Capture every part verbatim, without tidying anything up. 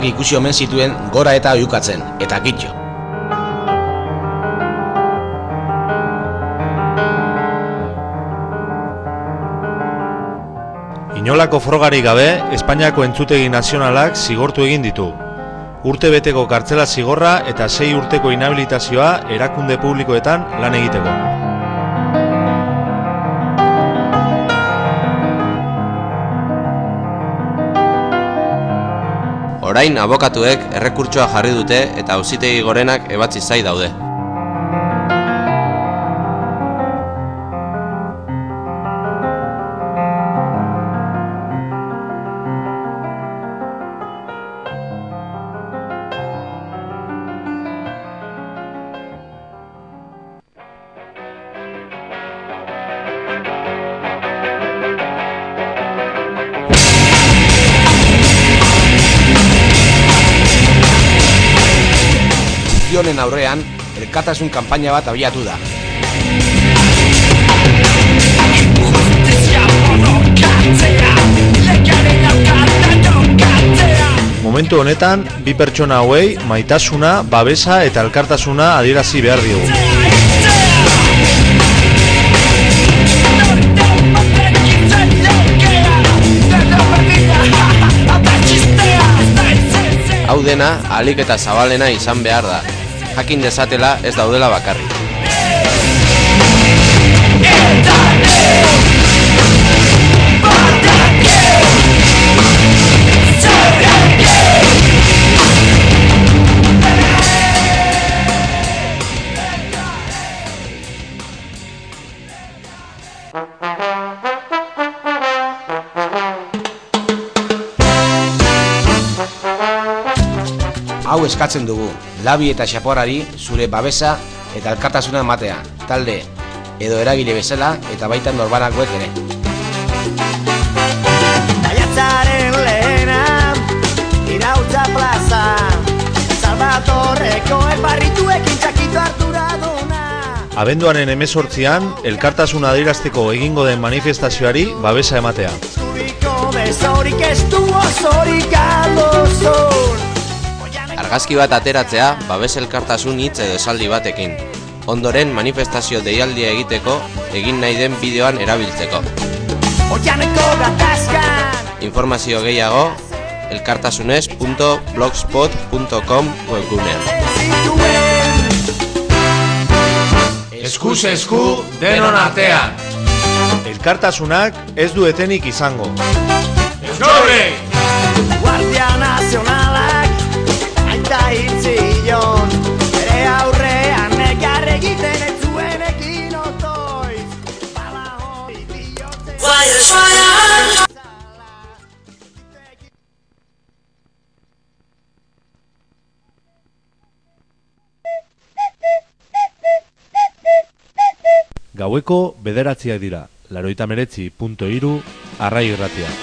ikusi omen zituen gora eta oihukatzen, eta kitxo. Inolako frogarik gabe, Espainiako entzutegi nazionalak zigortu egin ditu. Urte beteko kartzela zigorra eta sei urteko inhabilitazioa erakunde publikoetan lan egiteko. Orain abokatuek errekurtsoa jarri dute eta auzitegi gorenak ebatzi zai daude. Honen aurrean, elkartasun kanpaina bat abiatu da. Momentu honetan, bi pertsona hauei maitasuna, babesa eta elkartasuna adierazi behar diogu. Hau dena, ahalik eta zabalena izan behar da. Jakin dezatela ez daudela bakarrik. Hau eskatzen dugu, labi eta xaporari zure babesa eta elkartasuna ematea, talde edo eragile bezala eta baita norbanakoek ere. Maiatzaren lehena, Irautza plaza, Salvatorreko elbarrituekin txakito harturaduna. Abenduaren hemezortzian, elkartasuna adierazteko egingo den manifestazioari babesa ematea. Zubiko besorik ez du osorik aldozun. Argazki bat ateratzea, babes elkartasun hitz edo esaldi batekin. Ondoren manifestazio deialdia egiteko, egin nahi den bideoan erabiltzeko. Informazio gehiago, elkartasunez punto blogspot punto com webgunean. Eskuz esku denon artean. Elkartasunak ez du etenik izango. Euskorri! Guardia Nazionalak aita hiltzion, bere aurrean nekar egiten ez zuenekin otoiz. Bala hori bihotzen Gaueko bederatziak dira, laurogeita hemeretzi puntu hiru Arrai Irratia.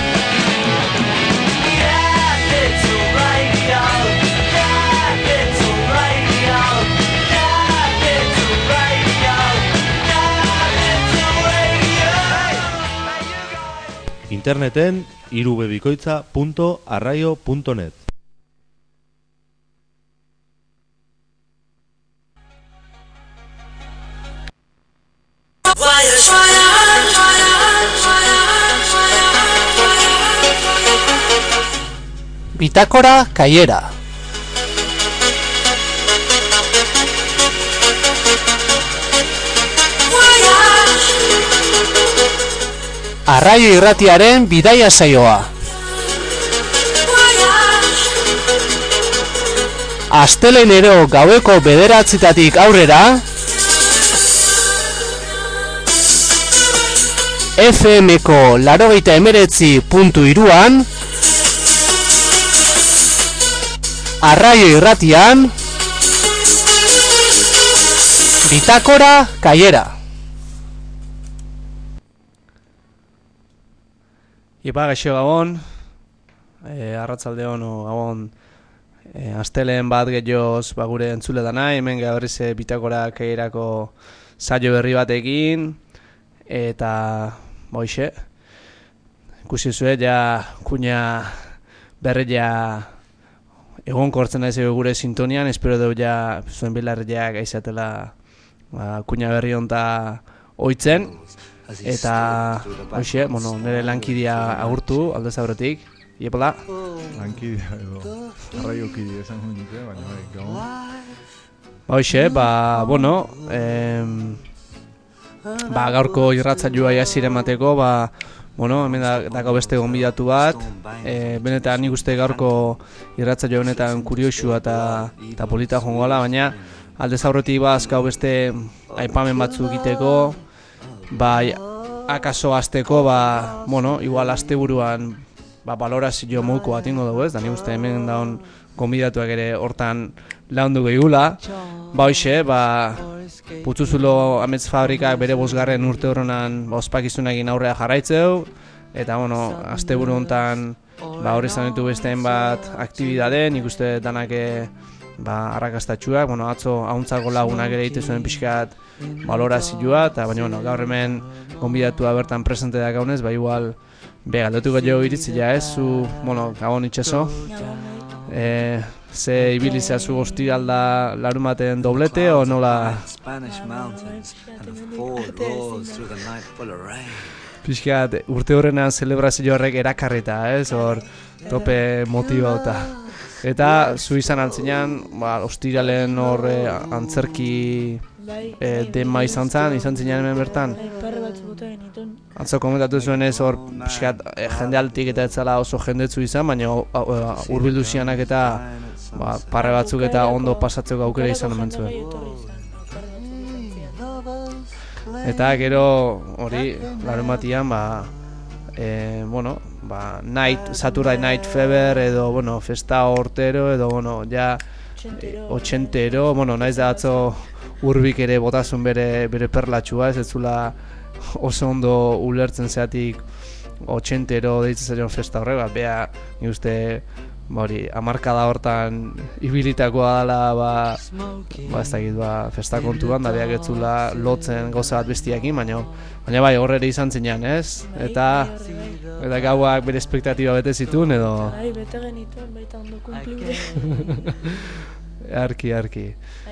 Interneten irubebikoitza punto arraio punto net. Bitácora Caiera. Arraio Irratiaren bidaia saioa. Astelenero gaueko bederatzitatik aurrera F M-ko laurogeita hemeretzi puntu hiruan Arraio Irratian Bitácora Caiera. Ipa gaixo gabon, e, arratzaldeon o gabon, e, astelen bat gehioz bagure entzule dana, hemen gaberrize Bitácora Caierako saio berri batekin, eta boixe, ikusi zuen ja kuña berria egon kortzen naiz gure sintonian, espero dugu ja zuen belarriak aizatela ba, kuina berri honta oitzen, eta hoxe, bueno, nire lankidia agurtu aldez aurretik, iepola. Lankidia edo, arraiokidia esan nuke, baina bai, gabon. Ba hoxe, ba, bueno, em, ba, gaurko irratzaioa jasire emateko, ba, bueno, hemen da, dago beste gonbidatu bat, e, benetan nik uste gaurko irratzaio honetan kurioxua eta, eta polita joango gala, baina aldez aurretik ba, azkau beste aipamen batzu egiteko, ba, akaso azteko, ba, bueno, igual asteburuan ba, balorazio moduko bat ingo dugu ez, da nik uste hemen daun gonbidatuak ere hortan laundu gehigula, ba hoxe, ba, Putzuzulo Amets Fabrikak bere bosgarren urte horrenan ba, ospakizunekin aurrea jarraitzeu, eta bueno, asteburu hontan ba, hori izan ditu beste hainbat aktibidade, nik uste danak ba, arrakastatxuak, bueno, atzo ahuntzako lagunak ere egite zuen pixkat balorazioa, eta baina bueno, gaur hemen gonbidatua bertan presente da gaunez, ba igual be galdetuko jo iritzia ez, zu, bueno, gabon itxaso. Eh, ze ibilizea zu ostiralda larumaten doblete o nola? Pixkat urte horrenan zelebrazio horrek erakarrita, ez, hor tope motibauta. Eta zu izan altzinean, ba, ostiralen hor antzerki e, dema izan zen, izan zinean hemen bertan. Atzo komentatu zuen ez hor pixkat e, jende altik eta ez zala oso jendetzu izan, baina hurbildu zianak eta ba, parre batzuk eta ondo pasatzeko aukera izan hemen zuen. Eta gero hori larunbatian ba, e, bueno, ba, night, Saturday Night Fever edo bueno, festa hortero edo bueno, ja otxentero, bueno, naiz da atzo Urbik ere botazun bere, bere perlatxua, ez ez zula oso ondo ulertzen zeatik otxentero deitzen zaion festa horrek, bat, beha, ni uste, ba hori, hamarkada hortan ibilitakoa dela, ba, ba ez dakit, ba, festa kontuan, da behak ez zula lotzen gauza bat bestiakin, baina, baina bai, horre izan zinean, ez? Eta, eta gauak bere espektatiba bete zituen, edo... Bai, bete genituen, baita ondo kumpliure. Arki, arki.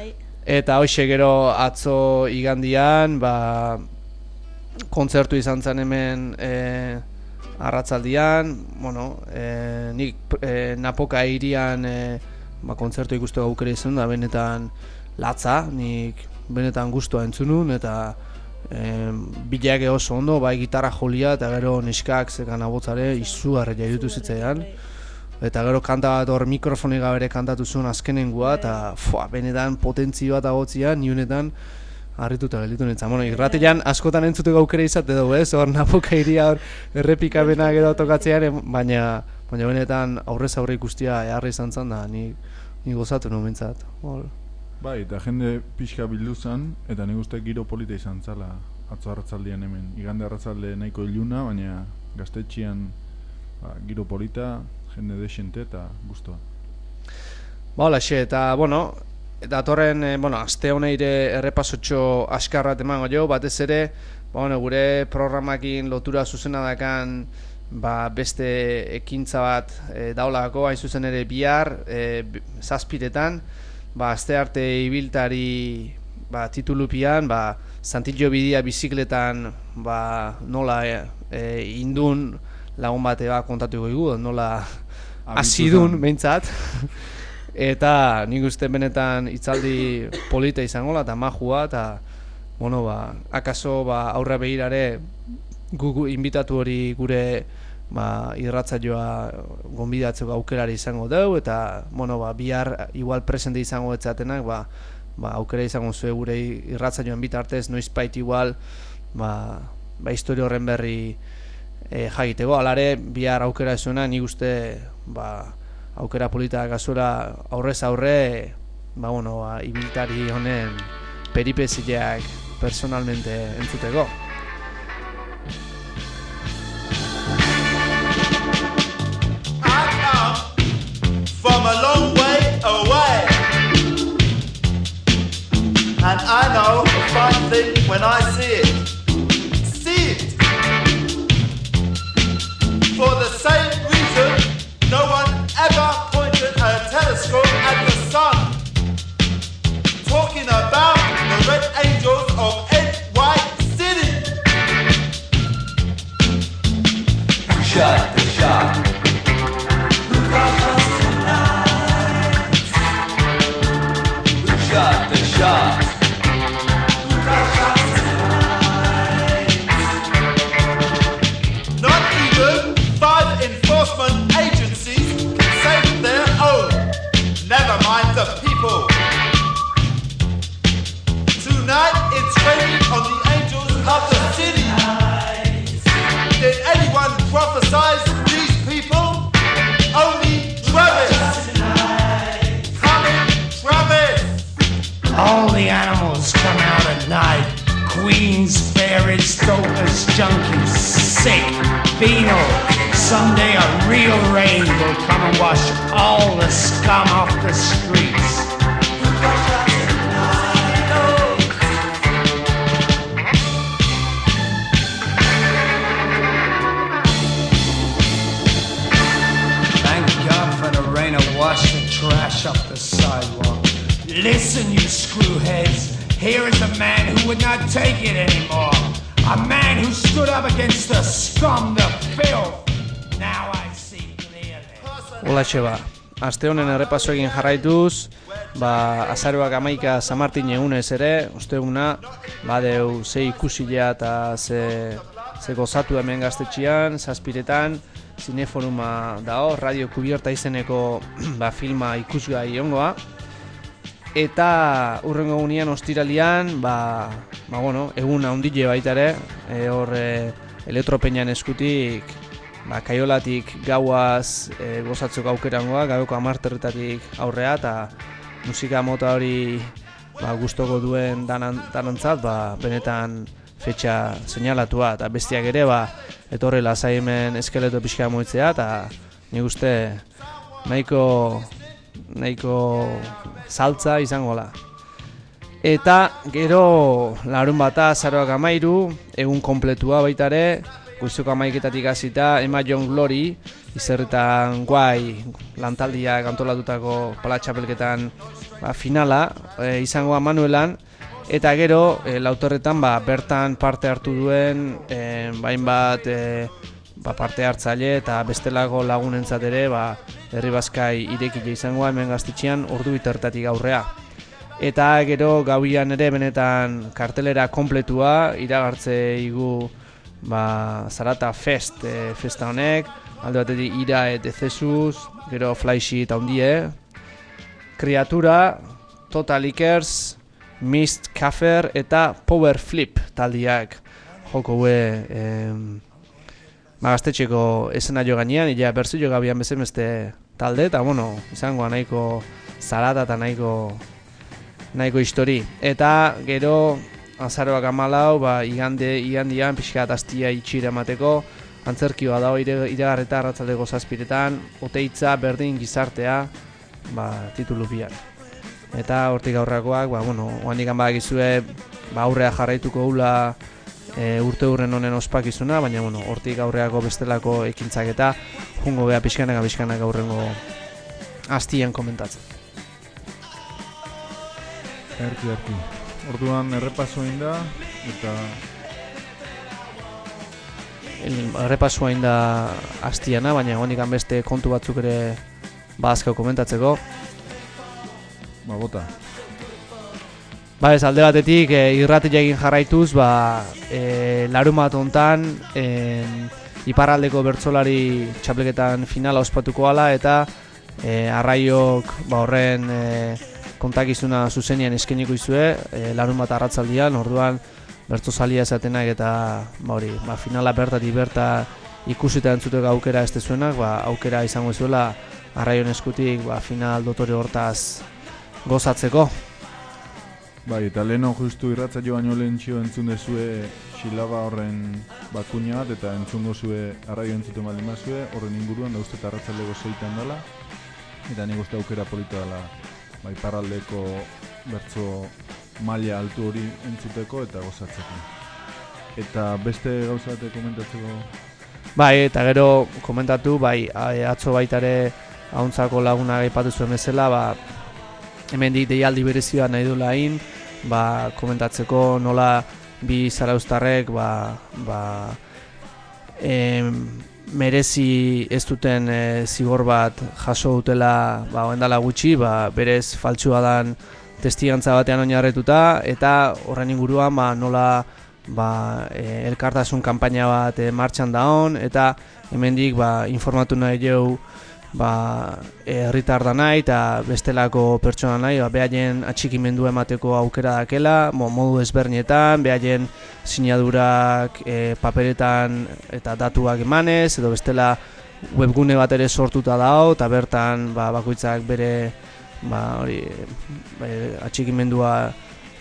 Eta hoxe gero atzo igandian, ba, kontzertu izan zen hemen e, arratzaldian, bueno, e, nik e, Napoka hirian e, ba, kontzertu ikustu aukera izan da, benetan latza, nik benetan gustua entzunun, eta e, bileak oso ondo, bai gitarra jolia, eta gero neskak zekan abotzare izugarri jaiutu zitzaidan. Eta gero kanta bat hor mikrofonik gabere kantatu zuen azkenengua, eta fua, benetan potentzio bat agotzia, niunetan harrituta gelditu nintzen. Bueno, irratian askotan entzuteko aukera izate dugu, ez? Hor Napoka iria hor errepikabena gero tokatzean, baina, baina benetan aurrez aurre ikustia eharri izan zen da, ni, ni gozatu nuen bintzat. Bai, eta jende pixka bildu zen, eta nik uste giro polita izan zala atzo arratzaldian hemen. Igande arratzalde nahiko iluna, baina gaztetxian ba, giro polita, jende desente eta guztua. Ba, holaxe, eta, bueno, datorren, eh, bueno, aste honeire errepasotxo askarrat emango jo, batez ere, ba, bueno, gure programakin lotura zuzena dakan, ba, beste ekintza bat e, daulako, hain zuzen ere bihar, e, zazpiretan, ba, aste arte ibiltari, ba, titulupian, ba, Santillo bidia bizikletan, ba, nola e, e, indun lagun bate ba, kontatuko igu, nola azidun behintzat. Eta nik uste benetan hitzaldi polita izango eta majua, eta bueno, ba, akaso ba, aurra behirare gu inbitatu hori gure ba, irratzaioa gonbidatzeko aukerari izango dugu, eta bueno, ba, bihar igual presente izango etzatenak, ba, ba, aukera izango zuen gure irratzaioan bitartez, noizbait igual ba, ba, historia horren berri e, jagiteko. Alare, bihar aukera esuena, nik uste ba, aukera polita gazura aurrez aurre, ba, bueno, ba, ibiltari honen peripeziak personalmente entzuteko. I come from a long way away, and I know a fine thing when I see it. See it! For the same reason no one ever pointed a telescope queens, fairies, dopers, junkies, sick, venal. Someday a real rain will come and wash all the scum off the streets. Thank God for the rain to wash the trash off the sidewalk. Listen, you screwheads, here is a man who would not take it anymore. A man who stood up against the scum, the filth. Now I see clearly. Olaxe ba, aste honen errepaso egin jarraituz, ba, azaroak amaika San Martin egunez ere, osteguna, badeu ze ikusilea eta ze, ze gozatu hemen gaztetxian, zazpiretan, zineforuma dao, Radio Kubierta izeneko ba, filma ikusgai ongoa. Eta urrengo egunean ostiralian, ba, ba bueno, egun handile baita ere, e, hor e, elektropeñan eskutik, ba, kaiolatik gauaz e, gozatzeko aukerangoa, gaueko hamarterretatik aurrea, eta musika mota hori ba, gustoko duen danan, danantzat, ba, benetan fetxa seinalatua, eta bestiak ere, ba, etorre lasai hemen eskeleto pixka moitzea, eta nik uste nahiko nahiko saltza izango la. Eta gero larun bata azaroak amairu, egun kompletua baita ere, goizoko amaiketatik hasita Emma John Glory, izerretan guai lantaldiak antolatutako palatxapelketan ba, finala e, izangoa Manuelan, eta gero e, lautorretan ba, bertan parte hartu duen e, bainbat e, ba, parte hartzaile eta bestelako lagunentzat ere ba, herri bazkai irekile izangoa hemen gaztetxean ordu bitertatik aurrea. Eta gero gauian ere benetan kartelera kompletua iragartze igu ba, Zarata Fest e, festa honek, alde batetik Ira et Ezesus, gero Flysheet handie, Kreatura, Total Lickers, Mist Kaffer eta Power Flip taldiak joko hue ba, gaztetxeko esena jo gainean, ila berzio gabian bezen beste talde, eta bueno, izangoa nahiko zarata eta nahiko nahiko histori. Eta gero azaroak amalau, ba, igande, igandian pixka astia itxira emateko, antzerkioa dago iragarreta arratzaldeko zazpiretan, oteitza, berdin, gizartea, ba, titulu biak. Eta hortik aurrakoak, ba, bueno, oandikan badakizue, ba, aurrea jarraituko hula e, urte hurren honen ospakizuna, baina, bueno, hortik aurreako bestelako ekintzak eta jungo beha pixkanaka pixkanaka aurrengo hastien komentatzen. Erki, erki. Orduan errepaso egin da, eta... Errepasoa egin da hastiana, baina oandikan beste kontu batzuk ere bazkau komentatzeko. Ba, bota. Ba ez, alde batetik e, irratia egin jarraituz, ba, e, larun bat hontan e, iparraldeko bertsolari txapleketan finala ospatuko ala, eta e, arraiok ba, horren e, kontakizuna zuzenian eskeniko izue, e, larun bat arratzaldian, orduan bertsozalia esatenak eta ba, hori, ba, finala bertatik berta ikusita entzuteko aukera ez dezuenak, ba, aukera izango zuela arraion eskutik ba, final dotore hortaz gozatzeko. Bai, eta leheno justu irratza jo baino lehen txio entzun dezue xilaba horren bakuna bat, eta entzungo zue arraio entzuten baldin bazue, horren inguruan da uste eta arratzaldeko zeitan dela, eta nik uste aukera polita dela bai, parraldeko bertso maila altu hori entzuteko eta gozatzeko. Eta beste gauza bate komentatzeko? Bai, eta gero komentatu, bai, atzo baitare ahuntzako laguna gaipatu zuen bezala, ba, hemendik deialdi berezioa nahi du lain, ba, komentatzeko nola bi zarauztarrek ba, ba, e, merezi ez duten e, zigor bat jaso dutela ba, oendala gutxi, ba, berez faltsua dan testigantza batean oinarretuta, eta horren inguruan ba, nola ba, e, elkartasun kanpaina bat e, martxan daon, eta hemendik ba, informatu nahi jau ba, herritar da nahi eta bestelako pertsona nahi, ba, behaien atxikimendu emateko aukera dakela, modu ezbernietan, behaien sinadurak e, paperetan eta datuak emanez, edo bestela webgune bat ere sortuta dago, eta bertan ba, bakoitzak bere ba, hori, e, atxikimendua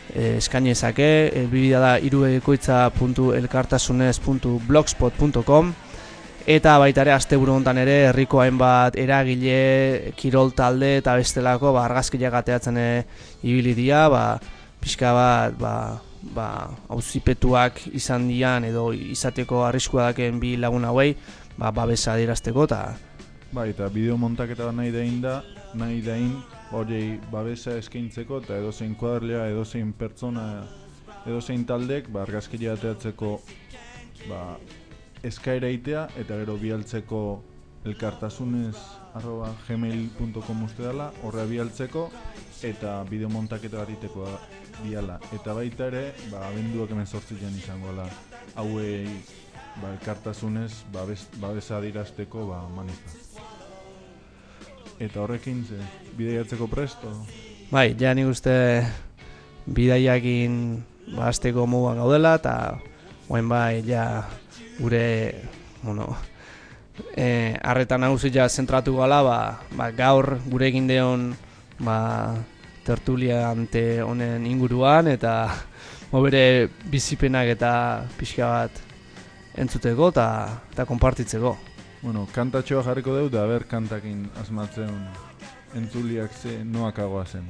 e, eskainezake, helbidea da hiruekoitza puntu elkartasunez puntu blogspot puntu com, eta baita ere asteburu hontan ere herriko hainbat eragile, kirol talde eta bestelako ba, argazkiak ateatzen e, ibili dira, ba, pixka bat ba, ba, auzipetuak izan dian edo izateko arriskua daken bi lagun hauei ba, babesa adierazteko eta bai, eta bideo montaketa nahi dain da, nahi dain horiei babesa eskaintzeko eta edozein kuadrlea, edozein pertsona, edozein taldek ba, argazkia ateatzeko ba, eskaera itea eta gero bialtzeko elkartasunez arroba gmail puntu com uste dela, horrea bialtzeko eta bideo montaketa bat iteko biala. Eta baita ere, ba, abenduak hemezortzian izango da, hauei ba, elkartasunez babes, babesa adirazteko ba, manifesta. Eta horrekin, ze, bidaiatzeko presto? Bai, ja nik uste bidaiakin ba, azteko moduan gaudela, eta oain bai, ja gure, bueno, e, arreta nagusi ja zentratu gala, ba, ba, gaur gure egin deon ba, tertulia ante honen inguruan, eta mo bere bizipenak eta pixka bat entzuteko eta, eta konpartitzeko. Bueno, kantatxoa jarriko dut, da ber kantakin asmatzen entzuliak ze noakagoa zen.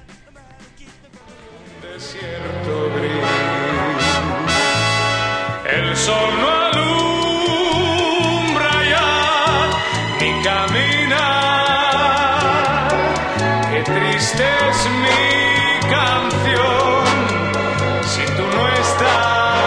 Desierto gris, el sol no alumbra ya mi caminar, qué triste es mi canción si tú no estás.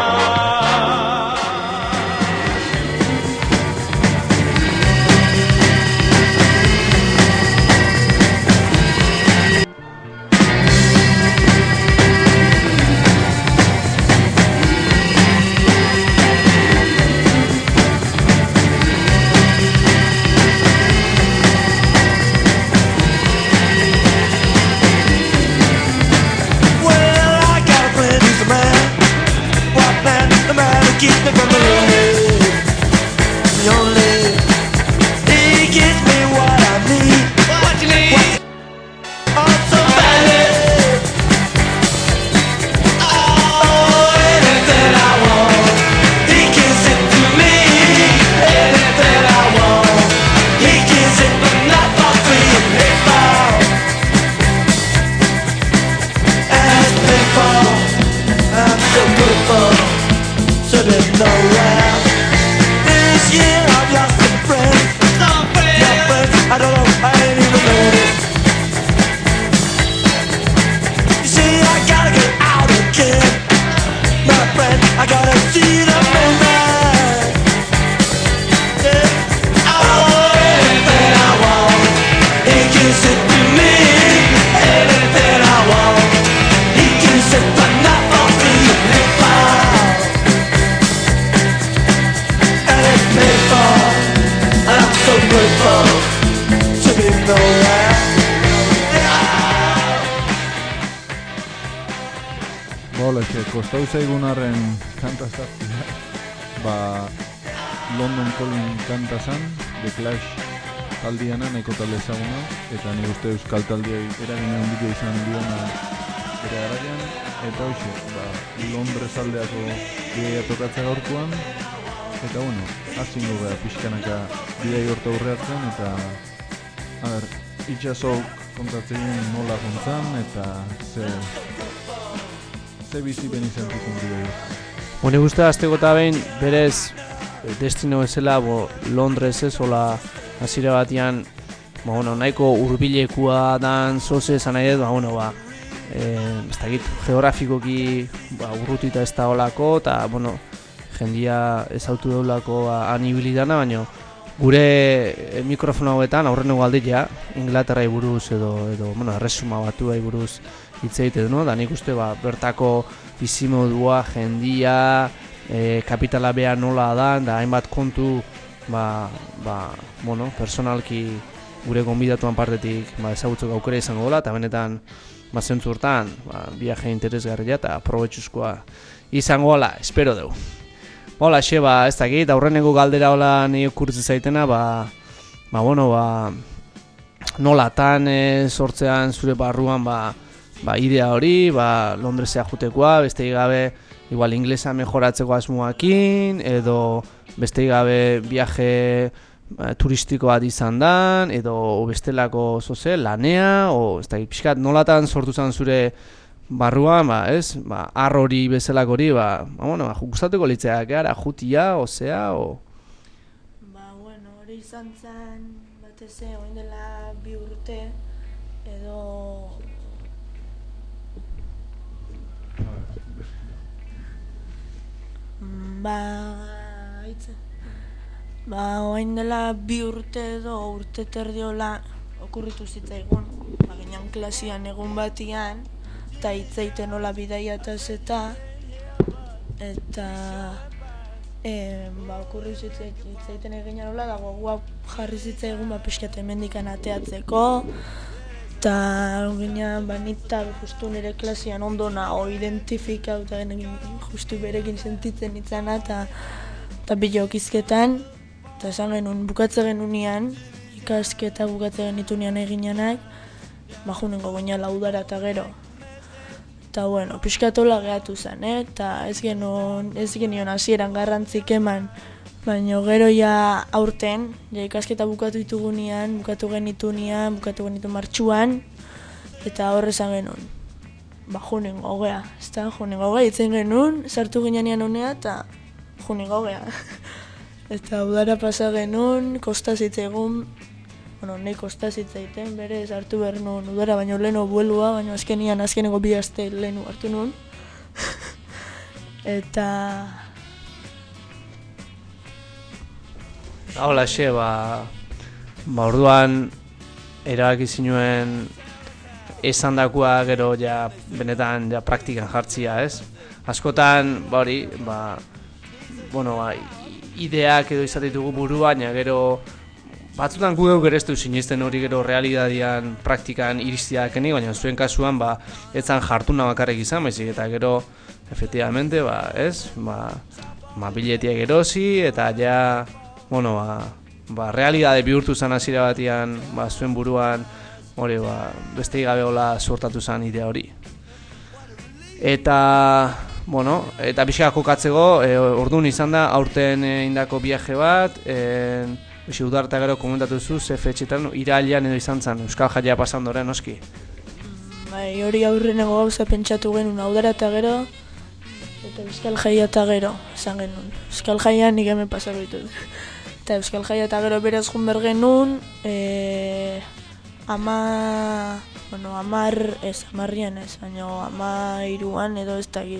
Keep me from the road. The only he gives me what I need. What you need? Oh, so bad. Oh, anything I want, he gives it to me. Anything I want, he gives it, but not for free. And paper, and paper, I'm so grateful. There's nowhere. This year I've lost a friend. Some friend. No friend. I don't know. I ain't even noticed. You see, I gotta get out again, my friend. I gotta see the moonlight. Yeah. Oh, anything I want, he gives it to me. Anything I want, he gives it, but not for free. I'm so grateful to be nowhere. Bola, que kostau zaigun arren kanta zartia, ba, London Calling kanta zan, The Clash taldiana, nahiko talde ezaguna, eta nire uste euskal taldiai eragin handia izan diona bere garaian, eta hoxe, ba, Londres aldeako bidaia tokatzea gaurkoan, eta bueno, hazingo gara pixkanaka bidai horta urreatzen, eta a ber, itxasok kontatzen nola kontzan, eta ze ze bizipen izan zikun bidai. Hone guzti azteko eta behin berez destino bezala bo, Londres ez, hola hasiera batian ba, bueno, nahiko hurbilekua dan zoze esan nahi dut, ba, bueno, ba, e, ez dakit, geografikoki ba, urrutita ez da holako, eta bueno, jendia ezautu daulako han ibilidana, baina gure mikrofono hauetan aurreneko aldeia Inglaterrai buruz edo, edo bueno, erresuma batuai buruz hitz egiten, no? Da nik uste ba, bertako bizimodua, jendia, e, kapitala beha nola da, da hainbat kontu ba, ba, bueno, personalki gure gonbidatuan partetik ba, ezagutzeko aukera izango dela, eta benetan ba, zentzu hortan ba, viaje interesgarria eta aprobetxuzkoa izango dela, espero dugu. Hola, xe, ba, ez dakit, aurreneko galdera hola nire kurtzi zaitena, ba, ba, bueno, ba, nolatan e, sortzean zure barruan, ba, ba, idea hori, ba, Londresea jutekoa, beste gabe igual inglesa mejoratzeko asmoakin, edo beste gabe viaje turistiko bat izan dan, edo bestelako zoze, lanea, o ez da, pixkat nolatan sortu zen zure barruan, ba, ez, ba, ar hori bezalako hori, ba, ba, bueno, ba, gustatuko litzeak gara, jutia, osea, o... Ba, bueno, hori izan zen, batez ere, orain dela bi urte, edo... Ba, itza... Ba, orain dela bi urte edo urte terdiola okurritu zitzaigun. Ba, ginean klasian egun batian, eta hitzaiten nola bidaiataz eta eta e, ba, okurri hitzaiten egin nola, da gogoa jarri zitzaigun ba, pixkat hemendikan ateatzeko, eta ginean ba, nita justu nire klasian ondo nago identifikauta justu berekin sentitzen nitzana, eta eta bilokizketan, eta esan genuen, bukatze genunean, ikasketa bukatze genitunean eginenak, bajunengo goina laudara eta gero. Eta bueno, pixkatola gehatu zen, eh? Eta ez genuen, ez genion hasieran garrantzik eman, baina gero ja aurten, ja ikasketa bukatu ditugunean, bukatu genitunean, bukatu genitu martxuan, eta horre esan genuen, bajunengo gea, ez da, junengo gea, itzen genuen, sartu ginean honea, eta junengo gea. Eta udara pasa genuen, kosta zitzaigun, bueno, nahi kosta zitzaiten, bere hartu behar nuen udara, baina leheno buelua, baina azkenian azkeneko bi aste lehenu hartu nuen. Eta... Hola, xe, ba... Ba, orduan, erabaki zinuen esan dakua gero ja benetan ja praktikan jartzia, ez? Askotan, ba hori, ba... Bueno, ba, ideak edo izate ditugu buruan, ja gero batzutan gu geuk ere ez du sinisten hori gero realidadian praktikan iristiakenik, baina zuen kasuan ba etzan jartuna bakarrik izan, baizik eta gero efectivamente, ba, ez? Ba, ba biletiak erosi eta ja, bueno, ba, ba realidade bihurtu zen hasiera batean, ba zuen buruan hori, ba beste gabe hola sortatu zen idea hori. Eta bueno, eta pixka jokatzeko, e, orduan izan da, aurten e, indako viaje bat, e, bixi udarta gero komentatu zu, ze fetxetan, irailean edo izan zen, Euskal Jaia pasandoren, noski? Bai, hori aurreneko gauza pentsatu genuen, udara eta gero, eta Euskal Jaia eta gero, esan genuen. Euskal Jaia nik hemen pasako ditut. Eta Euskal Jaia eta gero beraz jun ber genuen, e, ama... Bueno, amar, ez, amarrian ez, baina ama iruan edo ez dakit.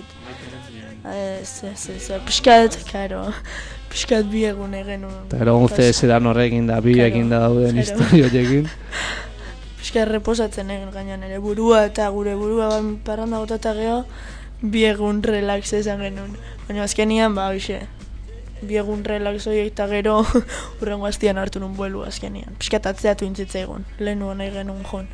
Ez, ez, ez, pixkat, karo, pixkat bi egun egen. Eta gero guzti ezedan horrekin da, bi ekin da dauden historioekin. Pixkat reposatzen egin gainean ere burua eta gure burua parranda gota eta geho, bi egun relax ezan genuen. Baina azkenian, ba, hoxe, bi egun relax horiek eta gero hurrengo hastian hartu nun buelu azkenian. Pixkat atzeatu intzitza egun, lehen nahi genuen joan.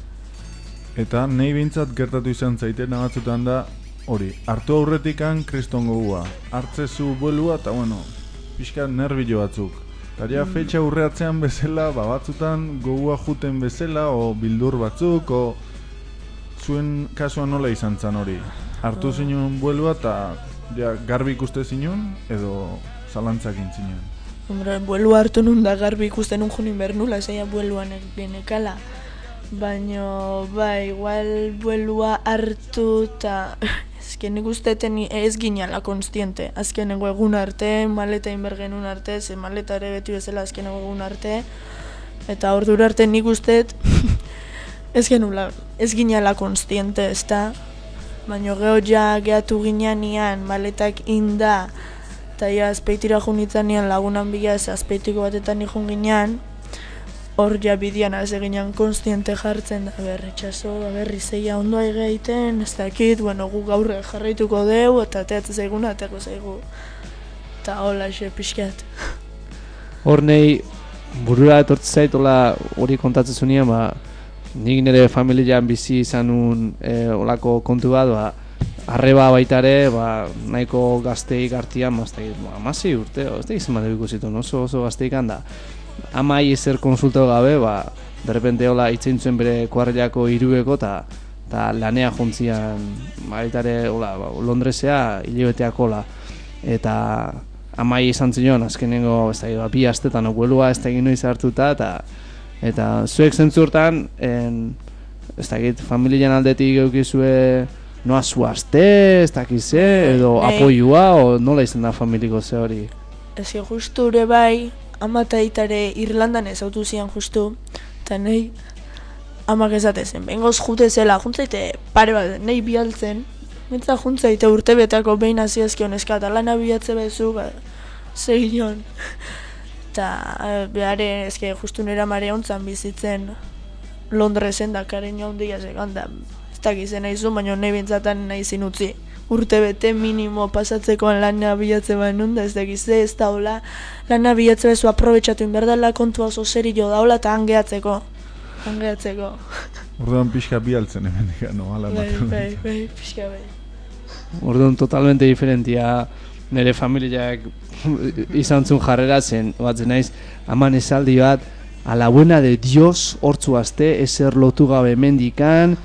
Eta nahi bintzat gertatu izan zaitena batzutan da, hori, hartu aurretikan kriston gogua, hartzezu buelua eta, bueno, pixka nerbilo batzuk. Eta ja, fetxa urreatzean bezala, ba, batzutan gogua juten bezala, o bildur batzuk, o zuen kasuan nola izan zan hori. Hartu zinuen buelua eta ja, garbi ikuste zinuen, edo zalantzakin zinuen. Hombre, buelua hartu nun da garbi ikusten nun junin bernula, zeia bueluan bienekala. Baina, ba, igual buelua hartu eta ezken nik usteten ez ginala konstiente. Azkenengo egun arte, maleta inbergenun arte, ze maleta ere beti bezala azkenengo egun arte. Eta ordura arte nik ustet ez genula, ez ginala konstiente, ez da. Baina geho ja gehatu ginean maletak inda, eta ja azpeitira junitzen nian lagunan bila, ez azpeitiko batetan ikun ginean. Hor ja bidian az eginean konstiente jartzen da, berri txaso, berri zeia ondoa egiten, ez dakit, bueno, gu gaurre jarraituko deu, eta teatzen zaiguna, ateko zaigu. Eta hola, xe, pixkat. Hor nahi, burura etortze zait, hola, hori kontatzen zunien, ba, nik nire familian bizi izan un e, olako kontu bat, ba, arreba baita ere, ba, nahiko gazteik artian, ba, ez dakit, ba, amasi urte, ez dakit zenbat ikusitu, oso oso gazteik handa. Amai ezer konsultatu gabe, ba, derrepente hola itzein zuen bere kuarrilako hirueko eta eta lanea juntzian, baitare, hola, ba, Londresea hilabeteakola, eta amai izan zion, azkenengo, ez da, bi astetan okuelua, ez da egin noiz hartuta, eta eta zuek zentzurtan, ez da, familian aldetik eukizue noa zuazte, ez dakize, edo Nei. apoiua, o nola izan da familiko ze hori? Ez que justu ere bai, ama eta aitare Irlandan ezautu zian justu, eta nahi amak esatezen, bengoz jute zela, juntzaite pare bat, nahi bialtzen, mentza juntzaite urte betako behin haziazkion eskata, lana biatze bezu, ba, segion. Eta behare, ezke justu nera mare hontzan bizitzen Londresen da karen jaundia zegan da, ez dakizen nahi zu, baina nahi bintzatan nahi zinutzi. Urte bete minimo pasatzekoan lana bilatze bainun da, ez dakize, ez da hola, lana bilatze bezu aprobetxatu inberdala kontua oso serio da hola eta hangeatzeko. Hangeatzeko. Orduan pixka bialtzen hemen digan, no? Hala Bai, ematen bai, dut. bai, pixka bai. Orduan totalmente diferentia nire familiak izan zuen jarrera zen, batzen naiz, aman esaldi bat, a la buena de Dios hortzu azte, ezer lotu gabe mendikan,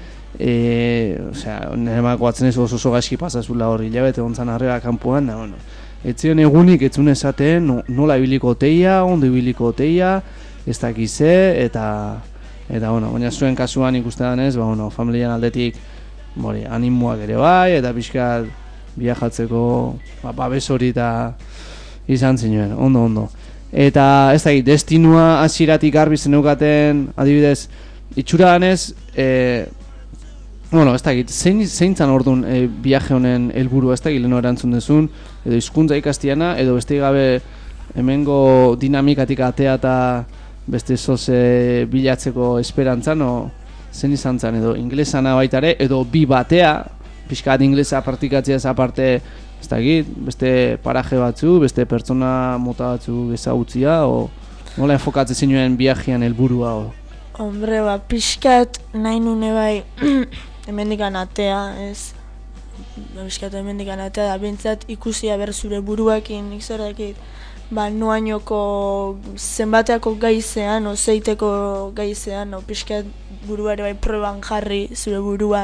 e, osea, nire mako batzen ez oso oso gaizki pasazula hori, hilabete gontzan harrera kanpoan, da, bueno, etzion egunik etzun esaten, no, nola ibiliko teia, ondo ibiliko teia, ez dakize, eta, eta, bueno, baina zuen kasuan ikusten danez, ba, bueno, familian aldetik, bori, animoak ere bai, eta pixkat viajatzeko ba, babes hori eta izan zinuen, ondo, ondo. Eta ez da, destinua hasieratik garbi zeneukaten, adibidez, itxura danez, e, bueno, ez da, zein, zein zan orduan e, viaje honen helburu, ez da, leheno erantzun dezun, edo hizkuntza ikastiana, edo beste gabe hemengo dinamikatik atea eta beste zoze bilatzeko esperantzan, o zen izan zen, edo inglesana baitare, edo bi batea, pixkat inglesa praktikatzeaz aparte, ez da egit, beste paraje batzu, beste pertsona mota batzu ezagutzia, o nola enfokatzen zinuen viajean helburua, o? Hombre, ba, pixkat nahi nune bai hemendikan atea, ez? Ba, pixkat hemendikan atea da, bintzat ikusia ber zure buruakin, nik zer dakit, ba, noainoko zenbateako gaizean, o zeiteko gaizean, o pixkat buruare bai proban jarri zure burua,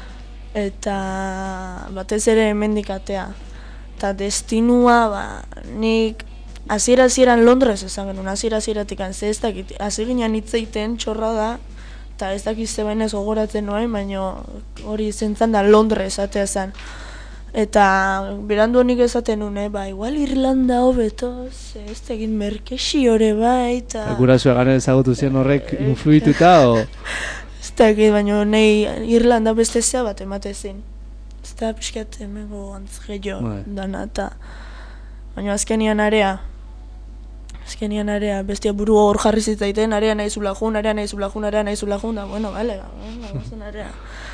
eta batez ere hemendik atea. Eta destinua, ba, nik hasiera-hasieran Londres esan genuen, hasiera-hasieratik ze ez dakit, hasi ginen hitz egiten txorra da, eta ez dakit zebain ez gogoratzen noain, baina hori zentzan da Londres atea zen. Eta berandu honik esaten nune, ba, igual Irlanda hobetoz, ez egin merkexi hori bai, eta... Akurazua garen ezagutu zian horrek influituta, o... Ez dakit, baina nahi Irlanda beste zea bat ematezin. Ez da pixkat hemengo antz gehiago dana, eta... Baina azkenian area, azkenian area, bestia buru hor jarri zitzaiten, area nahi zula jun, area nahi zula jun, area nahi zula jun, da, bueno, bale, gauzen area.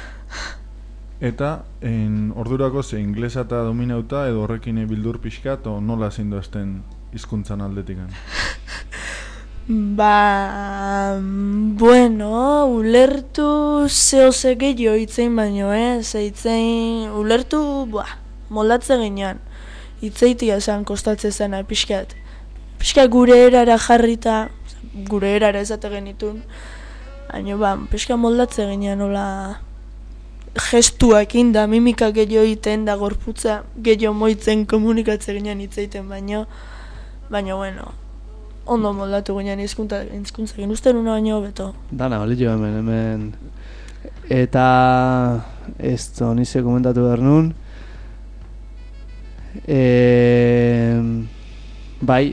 Eta, en, ordurako ze inglesa eta dominauta edo horrekin bildur pixkat, o nola zein doazten hizkuntzan aldetikan? Ba, bueno, ulertu zehose gehiago hitzein baino, eh? Zeitzein, ulertu, buah, moldatze ginean. Hitzeitia esan kostatze zena, pixkat. Pixkat gure erara jarrita, gure erara ezate genitun. Baina, ba, pixkat moldatze ginean, hola, gestuak inda, mimika gehiago egiten da gorputza, gehiago moitzen komunikatze ginean hitzeiten baino. Baina, bueno, ondo moldatu ginean hizkuntza egin usten una baino hobeto. Dana, balio hemen, hemen. Eta ez to, nize komentatu behar nun. E, bai,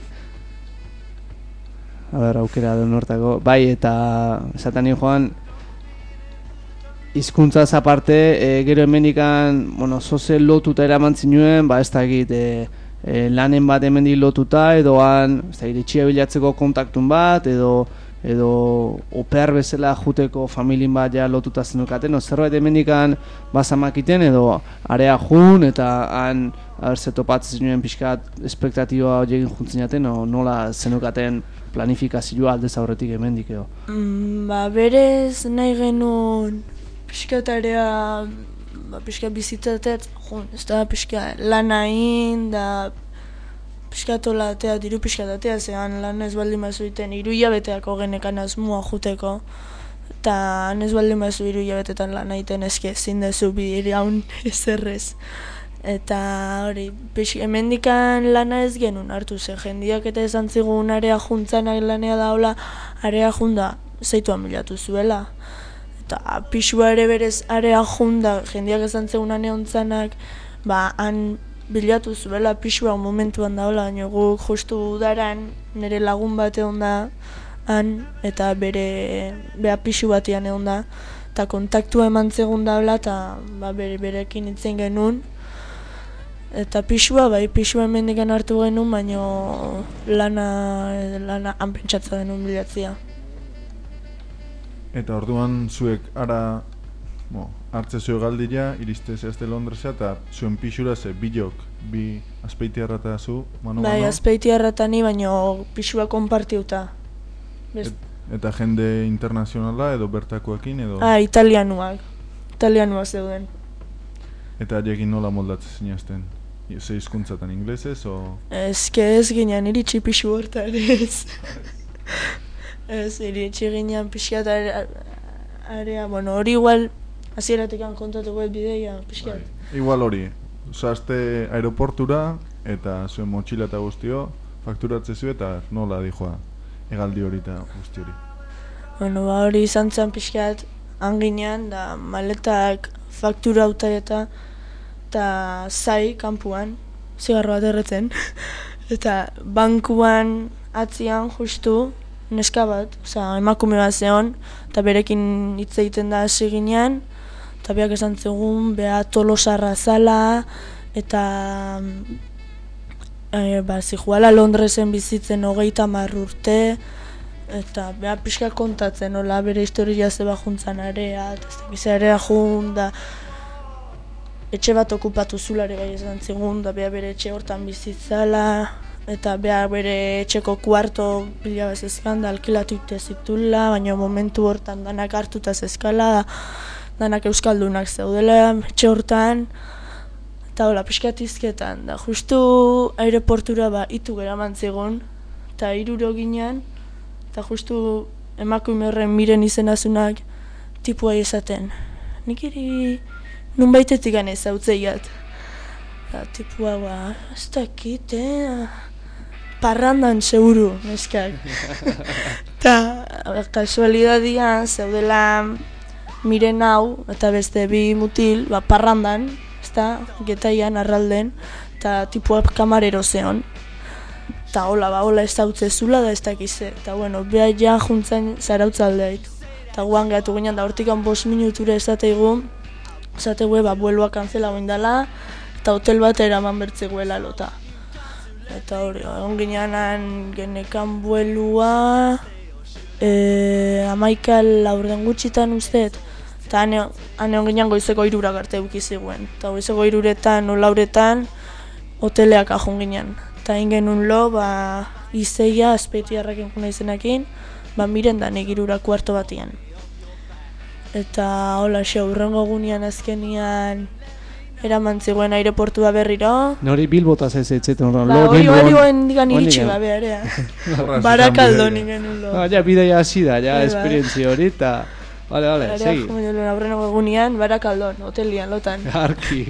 a ber, aukera duen hortako. Bai, eta esaten nien joan, hizkuntzaz aparte, e, gero hemenikan, bueno, zoze lotuta eraman zinuen, ba ez da egit, e, e, lanen bat hemendik lotuta, edo han, ez da egit, etxia bilatzeko kontaktun bat, edo edo oper bezala juteko familin bat ja lotuta zenukaten, o zerbait hemendikan bazamakiten, edo area jun, eta han, haberze topatzen zinuen pixkat espektatiba horiek juntzen jaten, o nola zenukaten planifikazioa aldez aurretik hemendik, edo? Mm, ba, berez nahi genuen pixkat area, ba, pixkat bizitatet, jun, ez da pixkat lanain, da pixkat hola atea, diru pixkat atea, zean lan ez baldin bazuiten, hiru hilabeteako genekan asmoa juteko, eta han ez baldin bazu hiru hilabetetan lan egiten eske ezin dezu biraun ezerrez. Eta hori, hemendikan lana ez genuen hartu zen, jendiak eta esan zigun area juntzanak lanea daula, area junda zeituan bilatu zuela. Eta pixua ere berez area junda, jendiak esan zigun ane hontzanak, ba, han bilatu zuela pixua momentuan daula, baina guk justu udaran nire lagun bat egon da, han, eta bere, bea pixu batian egon da, eta kontaktua eman zegun daula, eta ba, bere, berekin itzen genuen. Eta pixua, bai, pixua hemendikan hartu genuen, baina lana, lana hanpentsatza genuen bilatzia. Eta orduan zuek ara, bo, hartze zuen galdira, iriste zehazte Londresa, eta zuen pixura ze bilok, bi azpeitiarra eta zu, mano-mano? Bai, azpeitiarra eta ni, baina pixua konpartiuta. Et, eta jende internazionala edo bertakoekin edo? Ah, italianuak, italianuak zeuden. Eta haiekin nola moldatzen zinazten? Ze hizkuntzatan inglesez, o...? Ez, que ez ginean iritsi pixu hortan, ez. Ez, iritsi ginean pixkat area, bueno, hori igual, hasieratik kontatuko bideia, pixkat. Igual hori, zazte aeroportura, eta zuen motxila eta guztio, fakturatze zu eta nola dijoa, egaldi hori eta guzti hori. Bueno, ba hori izan zen pixkat, anginean, da maletak faktura hauta eta eta zai, kanpuan, zigarro bat erretzen, eta bankuan atzian justu neska bat, oza, emakume bat zeon, eta berekin hitz egiten da hasi ginean, eta beak esan zegun, beha tolosarra zala, eta e, ba, zijuala Londresen bizitzen hogeita hamar urte, eta beha pixka kontatzen, hola, bere historia zeba juntzan area, eta ez da bizarea jun, da, etxe bat okupatu zulare bai esan zigun, da beha bere etxe hortan bizitzala, eta beha bere etxeko kuarto bila bezezkan, da alkilatu zitula, baina momentu hortan danak hartuta zezkala, danak euskaldunak zeudela etxe hortan, eta hola, pixkat izketan, da justu aireportura ba itu geraman zegoen, eta hiruro ginean, eta justu emakume horren miren izenazunak tipua esaten. Nik iri nun baitetik gane zautzeiat. Da, tipua, ba, ez dakit, eh? Parrandan seguru, neskak. Eta, kasualidadia, zeudela miren hau, eta beste bi mutil, ba, parrandan, ez da, getaian, arralden, eta tipua kamarero zeon. Eta hola, ba, hola ez dautze zula da ez dakize. Eta, bueno, beha ja juntzen zarautzaldea ditu. Eta guan gehatu ginen, da hortikan bost minuture esateigu, esategu, ba, buelua kanzela goindala, eta hotel bat eraman bertzeguela lota. Eta hori, egon ginean genekan buelua, e, amaika laurden gutxitan usteet, eta han egon ginean goizeko irurak arte eukiziguen. Eta goizeko iruretan, o lauretan, hoteleak ahon ginean. Eta ingen un lo, ba, izeia, azpeitiarrakin kuna izenakin, ba, miren da nik irurak kuarto batian. Eta hola, xe, urrengo gunean azkenian eraman ziguen aireportua berriro. Nori Bilbotaz ez etxetan. Ba, hori hori hoen digan iritsi gabe, area. Barakaldo ningen un lo. Ja, bidaia hasi da, ja, esperientzia hori, eta... Vale, vale, segi. Aurrengo gunean, Barakaldon, hotelian, lotan. Arki.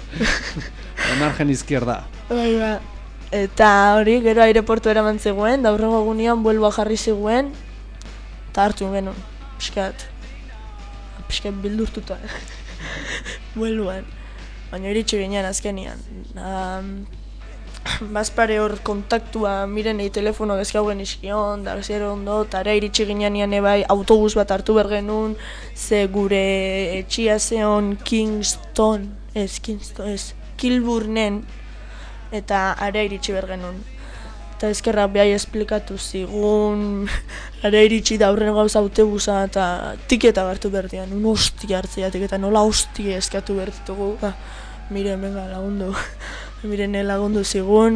Margen izquierda. Bai, ba. Eta hori, gero aireportu eraman zegoen, da aurrengo gunean buelua jarri zegoen, eta hartu genuen, pixkat, pixkat bildurtuta, bueluan, baina iritsi ginean azkenian. Um, Bazpare hor kontaktua mirenei telefono gezkaugen iskion, da zer ondo, eta ere iritsi ginean ian ebai autobus bat hartu bergenun, ze gure etxia zeon Kingston, ez, Kingston, ez, Kilburnen, eta are iritsi bergenun. Eta ezkerrak behai esplikatu zigun, are iritsi da aurren gauza autobusa eta tiketa hartu berdian, un hosti hartzeatik eta nola hosti eskatu bertitugu. Ba, miren, venga, lagundu, miren lagundu zigun.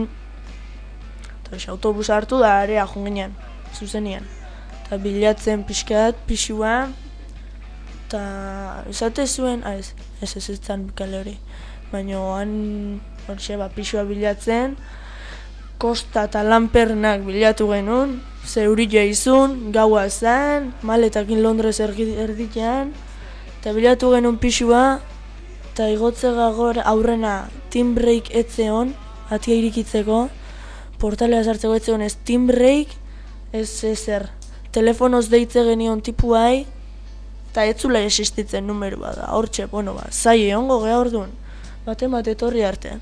Eta autobusa hartu da area junginean, zuzenian. Eta bilatzen pixkat, pixua, eta esate zuen, ah, ez, ez ez ez zan bikale hori. Baina han, hori ba, pixua bilatzen, kosta eta lanpernak bilatu genuen, zeurila izun, gaua zen, maletakin Londres erditean, eta bilatu genuen pixua, eta igotze gagor aurrena team break etzeon, atia irikitzeko, portalea sartzeko etzeon ez team break, ez ezer. Telefonoz deitze genion tipuai, eta ez zula existitzen numeru bada, hortxe, bueno, ba, zai egongo geha orduan, bate bat etorri arte.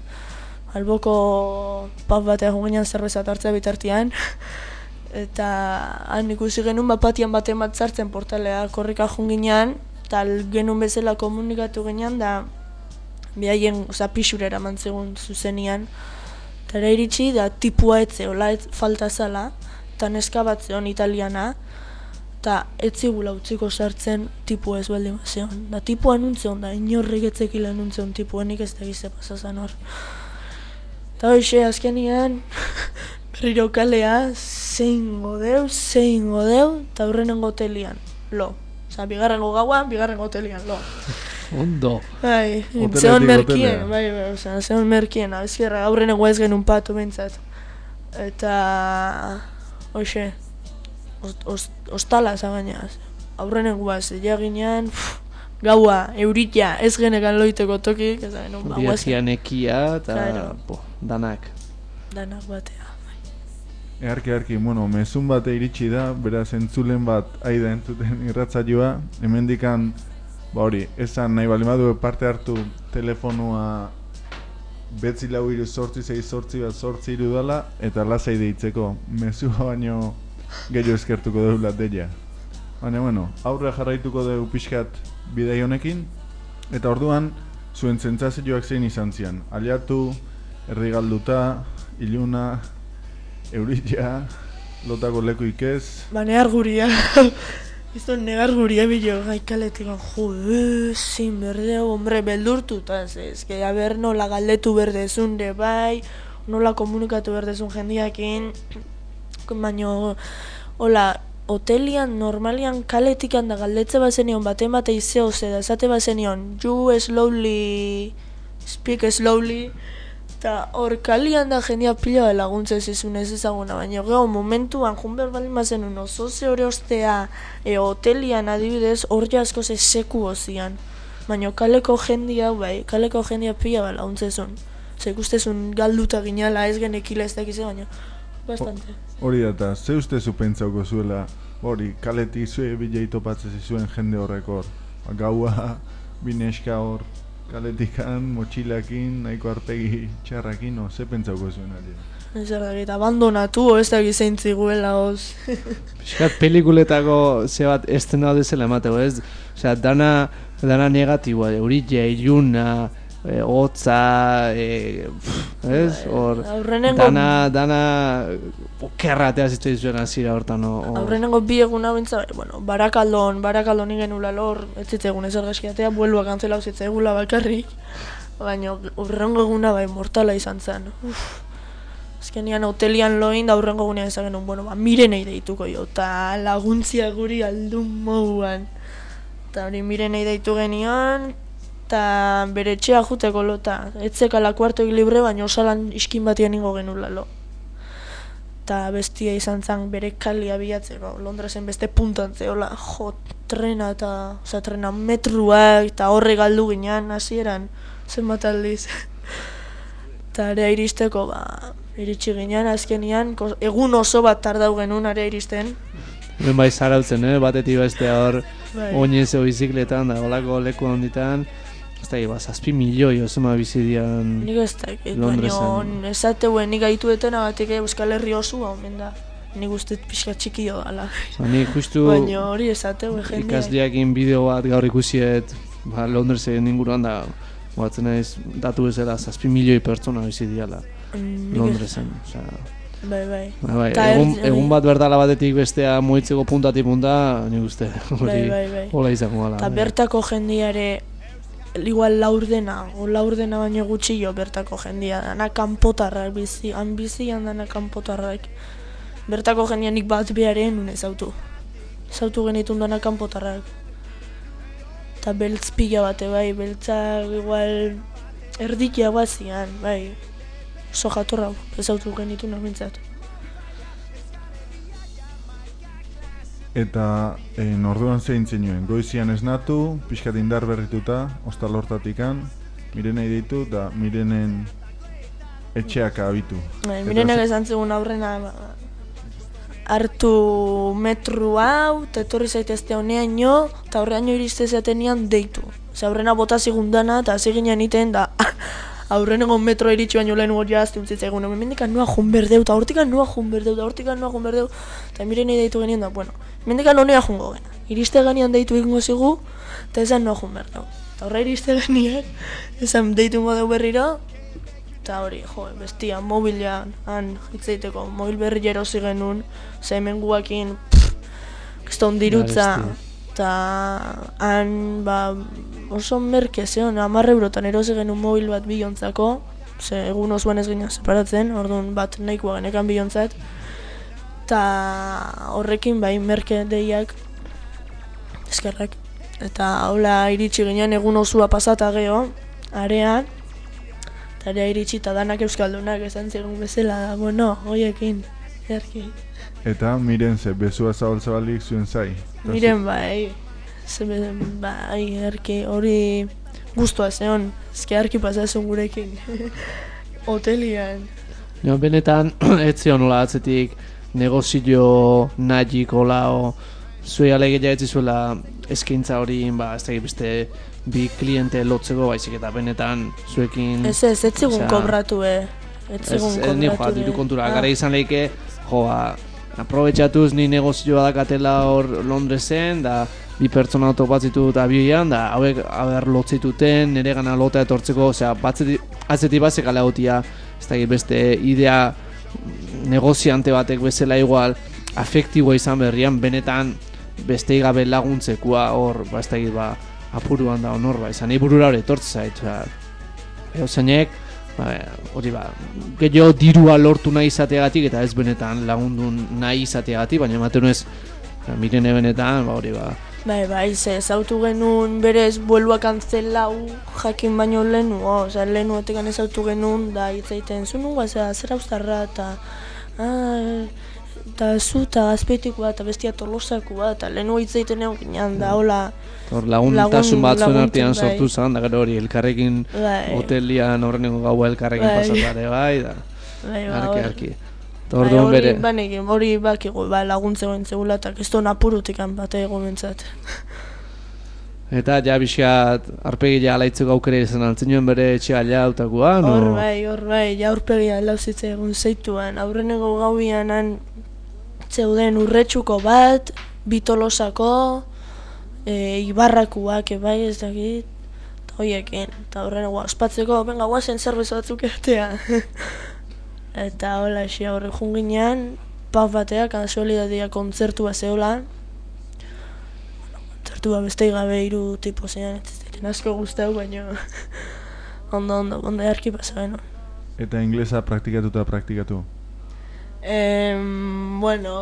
Alboko pub batea jungenean zerbezat hartzea bitartian, eta han ikusi genuen bapatian baten bat zartzen portalea korrika junginean, eta genuen bezala komunikatu ginean, da behaien, oza, pixura eraman zegoen zuzenian, eta ere iritsi, da tipua etze, hola ez falta zala, eta neska bat zeon italiana, eta etzigula utziko sartzen tipu ez baldin zeon. Da tipua nuntzeon, da inorrik etzekila nuntzeon tipuenik ez da gize pasazan hor. Eta hoxe, azkenian, berriro kalea, zein godeu, zein godeu, eta hurrenengo hotelian, lo. Osa, bigarrengo gauan, bigarrengo hotelian, lo. Ondo. Bai, zeon merkien, bai, bai, oza, zeon merkien, abezkierra, aurrenengo ez genuen patu behintzat. Eta, hoxe, ostala zagainaz, aurrenengoa zela ginean, gaua, eurita, ez genekan loiteko tokik, ez da, genuen, Biakian ekia, eta, po, danak. Danak batea. Earki, earki, bueno, mezun bate iritsi da, beraz entzulen bat aida entzuten irratzaioa, hemendikan, ba hori, esan nahi bali badu parte hartu telefonua betzi lau iru sortzi zei sortzi bat sortzi iru dala, eta lasai deitzeko, mezua baino gehiago eskertuko dugu deia. Baina, bueno, aurre jarraituko dugu pixkat bidei honekin, eta orduan, zuen zentzazioak zein izan zian. Aliatu, erdigalduta, iluna, eurilla, lotako leku ikez. Ba, negar guria. Izan negar guria bilo, gaikaletik, jo, ezin berdeo, hombre, beldurtutaz, ez, que a ber nola galdetu berdezun de bai, nola komunikatu berdezun jendiakin, baino, hola, hotelian, normalian, kaletik handa galdetze bazenion, bate bate izeo zeda, esate bazenion, you slowly, speak slowly, eta hor kalian da jendia pila laguntza ez izun ez ezaguna, baina geho momentuan junber baldin bazenun oso ze hori ostea e, hotelian adibidez hor jasko ze seku ozian, baina kaleko jendia, bai, kaleko jendia pila laguntza ezun, ze ikustezun galduta ginala ez genekila ez dakize, baina bastante. Hori da, eta ze ustezu pentsauko zuela, hori, kaletik zue bilei topatzez zuen jende horrek hor, gaua, bineska hor, kaletikan, motxilakin, nahiko arpegi txarrakin, no, ze pentsauko zuen ari? Ez erdakit, abandonatu, ez da gizein ziguela, oz. Piskat pelikuletako ze bat estena dezela emateko, ez? Osea, dana, dana negatiboa, eurilla, iluna, e, hotza, e, ez? Hor, dana, dana, okerra ateaz izuen azira hortan, no? Aurrenengo bi eguna bintza, bueno, barakaldon, barakaldon igenula lor, ez zitzegun ez argazkiatea, buelua kantzela zitzegula bakarrik, baina aurrengo eguna bai mortala izan zen. Azkenian hotelian loin da aurrengo egunean ezagen genuen, bueno, ba, mirenei deituko jo, eta laguntzia guri aldun moduan. Eta hori mirenei deitu genion, eta bere etxea juteko lota, etzekala kuartoik libre, baina osalan iskin batian ingo genula lo. Eta bestia izan zen bere kalia bilatzeko, Londresen beste puntan zeola, jo, trena eta, oza, trena metruak, eta horre galdu ginean, hasieran zenbat aldiz. Eta area iristeko, ba, iritsi ginean, azkenian, egun oso bat tardau genuen area iristen. Ben bai zarautzen, eh? Batetik bestea hor, oinezeo bizikletan, da, olako leku handitan, ez da, ba, zazpi milioi ozema bizidian nik ez da, baina esateuen nik gaitueten agatik Euskal Herri osu omen da. Nik uste pixka txikio dala. Nik justu baina hori esateuen jendeak. Ikasleakin bideo bat gaur ikusiet, ba, Londresen inguruan da, batzen naiz datu bezala zazpi milioi pertsona bizidiala Londresen. Bai, bai. Bai, egun, egun bat berdala batetik bestea moitzeko puntatik punta, nik uste, hori hola izango gala. Eta bertako jendiare, igual laurdena, o laurdena baino gutxillo bertako jendia, dana kanpotarrak bizi, han bizian dana kanpotarrak. Bertako jendia nik bat beharen nun ezautu. Ezautu genitun dana kanpotarrak. Eta beltz pila bate bai, beltzak igual erdikia bazian, bai. oso jatorra ezautu genitu namintzat. Eta en orduan zein zinuen, goizian esnatu, pixkat indar berrituta, ostal hortatikan, Mirenei deitu eta Mirenen etxeak abitu. Bai, Mirenek esan zegoen aurrena ba, hartu metru hau, eta etorri zaitezte honean jo, eta horrean jo iriste zatenean deitu. Ose aurrena bota zigundana, eta hasi ginen iten, da aurrenengo metroa iritsi baino lehen goti jazti untzitzaigun, mendikan noa jun berdeu, eta hortikan noa jun berdeu, eta hortikan noa jun berdeu, eta Mirenei deitu genien da, bueno, mendikan honea jungo gena. Iriste ganean deitu egingo zigu, eta esan noa jun berdeu. Eta horra iriste ganean, esan deitu modeu berriro, eta hori, jo, bestia, mobilean, han, hitzeiteko, mobil berri erosi genuen, ze hemen guakin, kriston dirutza, eta han, ba, oso merke zeon, hamar eurotan erosi genuen mobil bat bilontzako, ze egun osoan ez ginen separatzen, orduan bat nahikoa genekan bilontzat, eta horrekin, bai, merke deiak, eskerrak, eta hola iritsi ginen egun osua pasata geho, arean, area iritsi eta danak euskaldunak esan zegoen bezala, bueno, hoiekin, erki. Eta Miren ze bezua zabal-zabalik zuen zai? Miren bai, ze bai, erki, hori guztua zeon, ezke arki pasazun gurekin, hotelian. No, benetan, ez zion hola atzetik negozio nahik hola, zuei alegeia ez zizuela eskaintza hori, ba, ez da beste bi kliente lotzeko baizik eta benetan zuekin... Ez ez, ez zigun kobratu, eh? Ez zigun kobratu, eh? Ez ni joa, diru kontura, gara izan lehike, joa, aprobetxatuz ni negozioa dakatela hor Londresen, da bi pertsona topazitu eta bioian, da hauek haber lotzituten, nire gana lota etortzeko, osea, atzetik batzek ala gotia, ez da beste idea negoziante batek bezala igual, afektiboa izan berrian, benetan beste gabe laguntzekoa hor, ba, ez da ba, apuruan da honor, ba, izan iburura hori etortze zait, edo zeinek, hori ba, gehiago dirua lortu nahi izateagatik eta ez benetan lagundu nahi izateagatik, baina ematen ez, Mirene benetan, ba, hori ba. Bai, bai, ze, zautu genuen berez buelua kantzelau jakin baino lehenu, oza, lehenu etekan ezautu genuen, da hitzaiten zuen, zera, zera ustarra, eta, eta zu, eta azpeitikoa, eta bestia tolosakoa, eta lehenu hitzaiten egon ginean, da, hola, hor laguntasun batzuen artean sortu zan, da gero hori elkarrekin hotelian horreneko gaua elkarrekin pasatare, bai, da, arki, arki. Hori banekin, hori bakigu, laguntze goen zegula, eta keston apurutikan bate egon bentsat. Eta ja biskat arpegia alaitzeko aukere izan altzen joan bere etxe alautakoa, no? Hor bai, hor bai, ja aurpegia alauzitza egun zeituan, aurreneko gauianan zeuden urretxuko bat, bitolosako, E, ibarrakuak ebai ez dakit, eta horiekin, eta horren ospatzeko, benga, guazen zerbez batzuk ertea. Eta hola, esi horrek junginean, paf bateak, kasualidadia kontzertua zehola, kontzertua beste gabe iru tipo zean, ez diren asko guztau, baina ondo, ondo, ondo jarki pasa beno. Eta inglesa praktikatuta praktikatu? Em, bueno...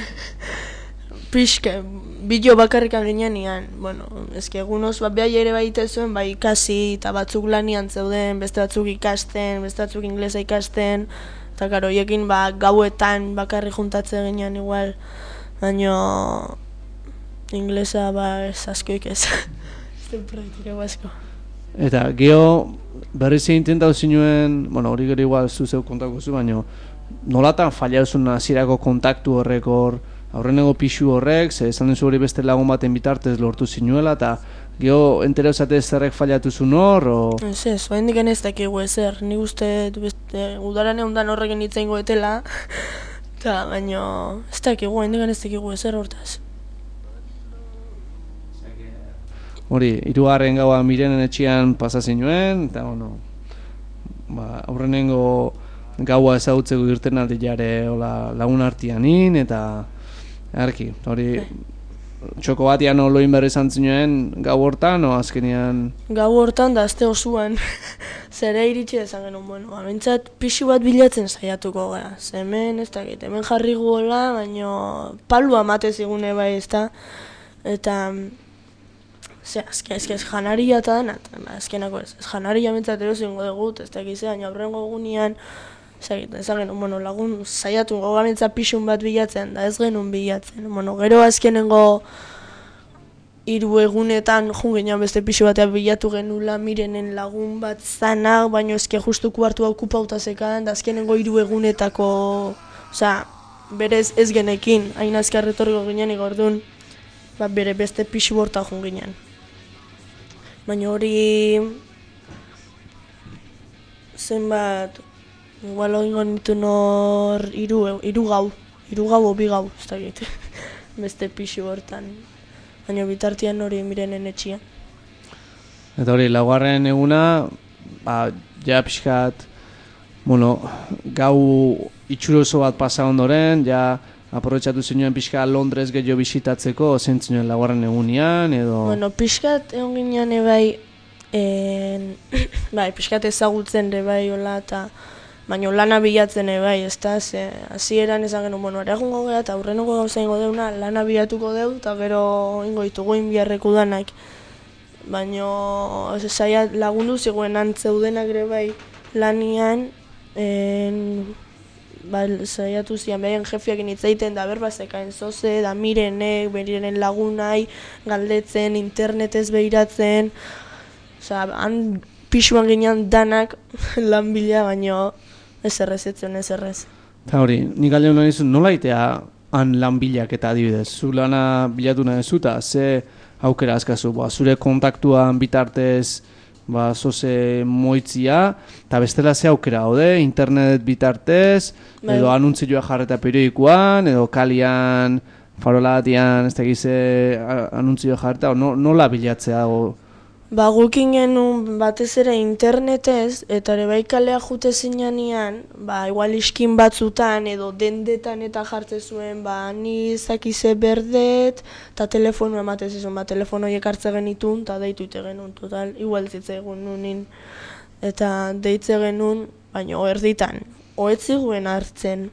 Pixke, bideo bakarrikan ginean nian, bueno, ezke egunoz, ba, behai ere baita zuen, ba, ikasi, eta batzuk lanian zeuden, beste batzuk ikasten, beste batzuk inglesa ikasten, eta karo, hiekin, ba, gauetan bakarri juntatzen ginean igual, baina inglesa, ba, ez askoik ez, ez den praktika asko. Eta, geho, berriz egin intentau zinuen, bueno, hori gero igual zuzeu kontako zu, baina nolatan faliauzun hasierako kontaktu horrek hor, aurrenego pixu horrek, ze esan duzu hori beste lagun baten bitartez lortu zinuela, eta geho entera usatez zerrek faliatu zuen hor, o... Ez ez, bain diken ez dakigu ezer, nik uste udaran egun dan horrekin hitzain goetela, eta baino ez dakigu, bain diken ez dakigu ezer hortaz. Hori, hirugarren gaua Mirenen etxean pasa zinuen, eta bueno, ba, aurrenengo gaua ezagutzeko irten aldi jare lagun artianin, eta arki, hori txoko batian oloin berri izan zinuen gau hortan, o azkenean... Gau hortan da azte osuan, zere iritsi dezan genuen, bueno, bentsat pixu bat bilatzen saiatuko gara, ze hemen ez dakit, hemen jarri gola, baina palua mate zigune bai ez da, eta... Ze, azke, azke, ez janaria eta dena, azkenako ez, ez janaria bentsat erosingo dugut, ez dakiz, baina aurrengo egunean, ez genuen, bueno, lagun saiatu gogamentza pixun bat bilatzen, da ez genuen bilatzen. Bueno, gero azkenengo hiru egunetan jungenean beste pixu batean bilatu genula Mirenen lagun bat zanak, baina eske justu kuartua okupauta zekan, da azkenengo hiru egunetako, osea, berez ez genekin, hain azkar etorriko ginen igordun, ba, bere beste pixu borta jungenean. Baina hori zenbat, igual egingo nituen hor hiru hiru gau, hiru gau o bi gau, ez dakit, beste pixu hortan. Baina bitartian hori Mirenen etxia. Eta hori, laugarren eguna, ba, ja pixkat, bueno, gau itxuroso bat pasa ondoren, ja aprobetxatu zinuen pixka Londres gehiago bisitatzeko, zein zinuen laugarren egunean, edo... Bueno, pixkat egon ginean ebai, en, bai, pixkat ezagutzen ebai, hola, eta baina lana bilatzen ebai, ez da, ze, hasieran ezan genuen, bueno, ere egungo gara, eta aurrenoko gauza ingo deuna, lana bilatuko deu, eta gero ingo ditugu inbiarreku danak. Baina, zaila lagundu ziguen antzeudenak ere bai lanian, en, ba, zaiatu zian, behien jefiak initzaiten, da berbazekain zoze, da Mirenek, Mirenen lagunai, galdetzen, internetez behiratzen, oza, han pixuan ginean danak lan bila, baina ez errez, etzen ez errez. Eta hori, nik alde honen izun, nola itea han lan bilak eta adibidez? Zu lana bilatu nahi zuta, ze aukera azkazu, ba, zure kontaktuan bitartez, ba, zoze moitzia, eta bestela ze aukera, hode, internet bitartez, Bai. edo anuntzioa jarreta periodikoan, edo kalian, farolatian, ez tegize anuntzioa jarreta, no, nola bilatzea, o... Ba, gukin genuen batez ere internetez, eta ere bai kalea jute zinean, ba, igual iskin batzutan edo dendetan eta jartze zuen, ba, ni zakize berdet, eta telefono ematez izan, ba, telefono horiek hartze genitun, eta deitu ite genuen, total, igual zitze egun nunin, eta deitze genuen, baina erditan, oetzi guen hartzen.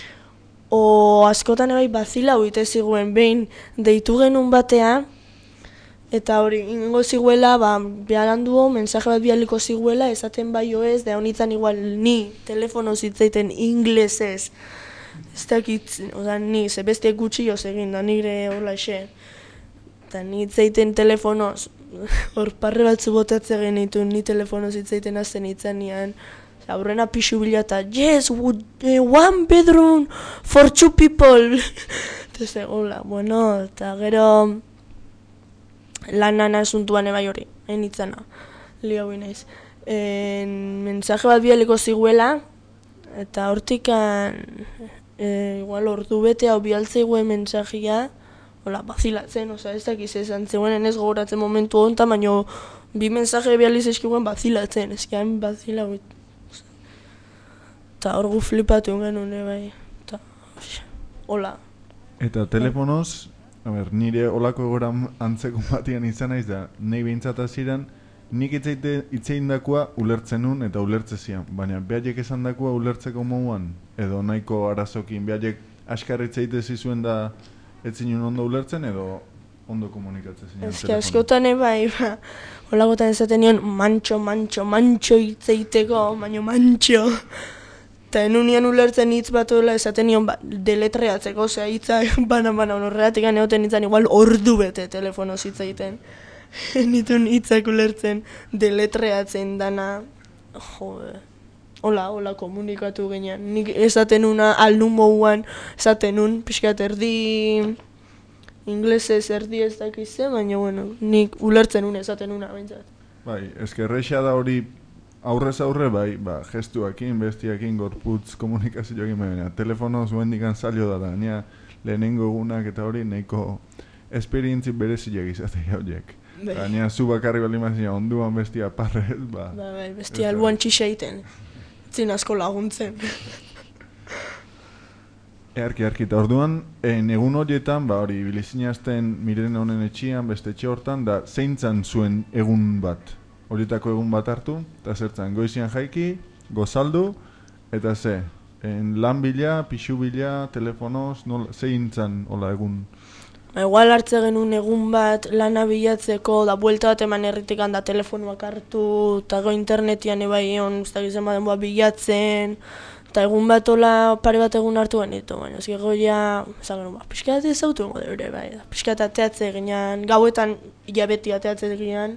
O askotan bai bazila huite ziguen, behin deitu genuen batea, eta hori, ingo ziguela, ba, beharanduo, mensaje bat bialiko ziguela, esaten bai ez, da honitzen igual ni telefono zitzaiten inglesez. Ez dakit, oza, ni, ze beste gutxi joz egin, da nire hola xe. Eta ni itzaiten telefonoz, hor parre batzu botatze genitu, ni telefono zitzaiten azten itzanean. Aurrena pixu bila eta, yes, would, uh, one bedroom for two people. Eta hola, bueno, eta gero... lanan asuntuan ebai hori, hain itzana, lio hau inaiz. Mensaje bat bialiko ziguela, eta hortikan, e, igual ordu bete hau bialtzeiguen mensajia, hola, bazilatzen, oza, ez dakiz esan zegoen ez gogoratzen momentu honta, baina bi mensaje bializ eskiguen bazilatzen, eskian bazila hau. Eta hor gu flipatu genuen ebai, eta, hola. Eta telefonoz, a ber, nire olako egoran antzeko batian izan naiz da, nahi behintzat ziren, nik itzein dakoa ulertzen nun eta ulertze zian, baina behaiek esan dakoa ulertzeko moduan, edo nahiko arazokin, behaiek askarritzeite zizuen da etzinen ondo ulertzen, edo ondo komunikatzen ziren. Ez que askotan ebai, ba, holagotan ezaten nion, mantxo, mantxo, mantxo itzeiteko, baina mantxo. Eta enunian ulertzen hitz bat ola esaten nion ba, deletreatzeko, ozea hitza banan-banan horreatik egoten hitzan igual ordu bete telefono zitzaiten. Nitun hitzak ulertzen deletreatzen dana, jode, hola, hola komunikatu genean. Nik esaten una aldun moduan, esaten un, pixkat erdi inglesez erdi ez dakize, baina bueno, nik ulertzen un esaten una bintzat. Bai, eskerreixa da hori aurrez aurre, bai, ba, gestuakin, bestiakin, gorputz, komunikazioakin, baina, telefono zuen dikan zailo da da, nia lehenengo egunak eta hori nahiko esperientzi bereziak izatea horiek. Baina, zu bakarri bali mazina, onduan bestia parrez, ba... Ba, bai, bestia albuan txixeiten, zin asko laguntzen. Earki, earki, eta orduan, en egun horietan, ba, hori, bilizinazten Mirenen honen etxian, beste etxe hortan, da, zeintzan zuen egun bat? Horietako egun bat hartu, eta zertzen, goizian jaiki, gozaldu, eta ze, en lan bila, pixu bila, telefonoz, nola, zeintzan hola egun? Ba, igual hartze genuen egun bat lana bilatzeko, da buelta bat eman erritikan da telefonoak hartu, eta go internetian ebai egon, ez da gizema denboa bilatzen, Eta egun bat ola pare bat egun hartu genitu, baina ez gero ja, esan genuen, ba, pixka bat ezautu engo deure, bai, pixka bat ateatze eginean, gauetan hilabeti ateatze eginean,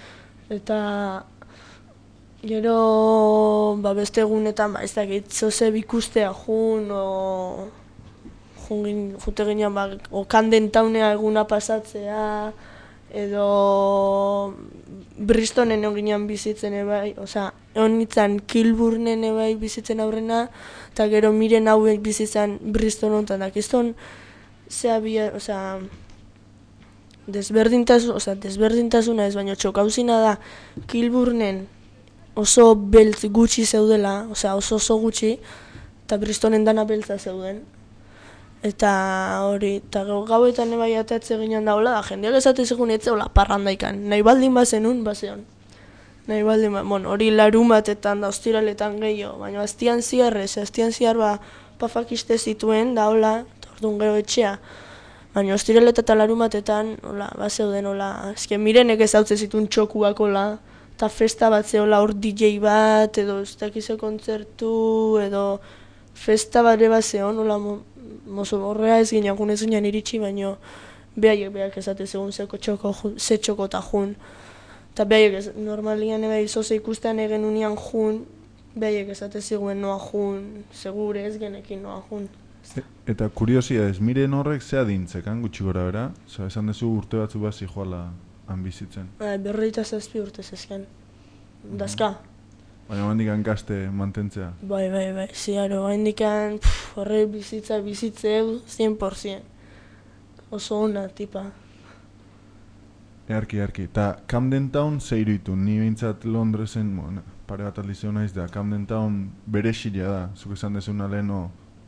eta gero, ba, beste egunetan, ba, ez dakit, zoze bikustea jun, o, jun, jute ginean, ba, o kandentaunea eguna pasatzea, edo Bristonen eginean bizitzen ebai, oza, egon nintzen Kilburnen ebai bizitzen aurrena, eta gero miren hauek bizitzen Briston honetan, dakizton, zea bia, oza, desberdintasun, oza, desberdintasuna ez, baina txokauzina da, Kilburnen oso beltz gutxi zeudela, oza, oso oso gutxi, eta Bristonen dana beltza zeuden. Eta hori, eta gauetan ebai ateatze ginen daula, da jendeak esate segun etze hola parrandaikan. Nahi baldin bazenun, bazeon. Nahi baldin ba, bueno, hori larumatetan da ostiraletan gehiago, baina aztian ziarrez, aztian ziar ba pafakiste zituen da hola, eta orduan gero etxea. Baina ostiraletan eta larumatetan, hola, bazeuden hola, ezken mirenek ez hautze zituen txokuak hola, eta festa bat zehola hor D J bat, edo ez dakize kontzertu, edo festa bat eba zeon, hola, mozo horrea ez ginean jun ez ginean iritsi, baino behaiek behak esate zegoen zeko txoko, ze txoko eta jun. Eta behaiek ez, normalian eba izoze ikustean egen unian jun, behaiek esate zegoen noa jun, segure ez genekin noa jun. E, eta kuriosia ez, miren horrek zea dintzekan gutxi gora bera? Zer, esan dezu urte batzu bat zijoala han bizitzen. Ba, berroita zazpi urte zezken, dazka. Baina handikan gazte mantentzea. Bai, bai, bai, ziaro, handikan horre bizitza bizitzeu cien por cien. Oso ona, tipa. Earki, earki. Ta Camden Town ze iruditu, ni behintzat Londresen, bueno, pare bat aldizeo naiz da, Camden Town beresila da, zuk esan dezuna leheno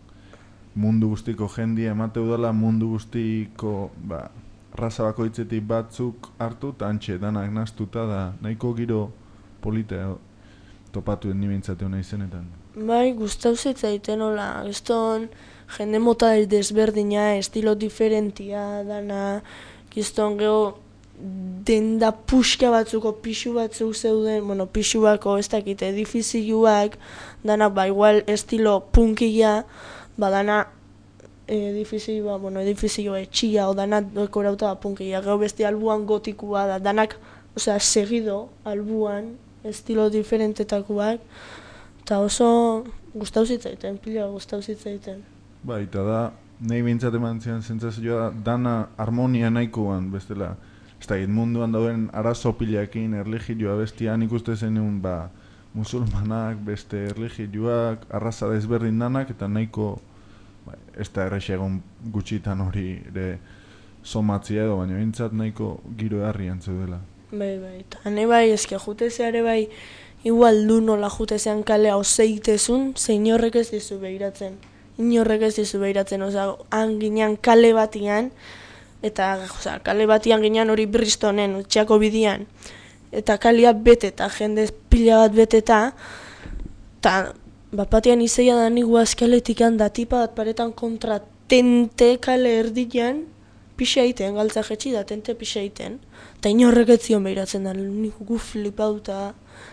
mundu guztiko jendia emateu dela, mundu guztiko, ba, raza bakoitzetik batzuk hartu, eta antxe, danak naztuta da, nahiko giro polita topatu ni behintzateo nahi zenetan. Bai, gustau zitzaiten hola, gizton jende mota desberdina, estilo diferentia dana, gizton geho denda puxka batzuko pixu batzuk zeuden, bueno, pixuako ez dakit edifizioak, dana ba igual estilo punkia, ba dana edifizioa, bueno, edifizioa etxia, o dana dekorauta punkia, geho beste albuan gotikua da, danak, osea, segido albuan, estilo diferentetakoak, eta oso gustau zitzaiten, pila gustau zitzaiten. Ba, eta da, nahi bintzat eman zian zentzazioa, dana harmonia nahikoan, bestela, ez da, munduan dauden arazo pilakin, erligioa bestian ikuste zenun, ba, musulmanak, beste erligioak, arraza desberdin danak, eta nahiko, ba, ez da errexegon gutxitan hori ere somatzia edo, baina bintzat nahiko giro harrian zeudela. Bai, bai, eta hane bai, eske jutezeare bai, igual du nola jutezean kalea oseitezun, zein horrek ez dizu behiratzen. Inorrek ez dizu behiratzen, oza, han ginean kale batian, eta oza, kale batian ginean hori Bristonen, utxeako bidian, eta kalea beteta, jende pila bat beteta, eta bat batean izeia da nigu azkaletik handa tipa bat paretan kontra tente kale erdian, pixa iten, galtza jetxi da, tente pixa iten. Eta inorrek ez zion behiratzen da, nik gu flipauta.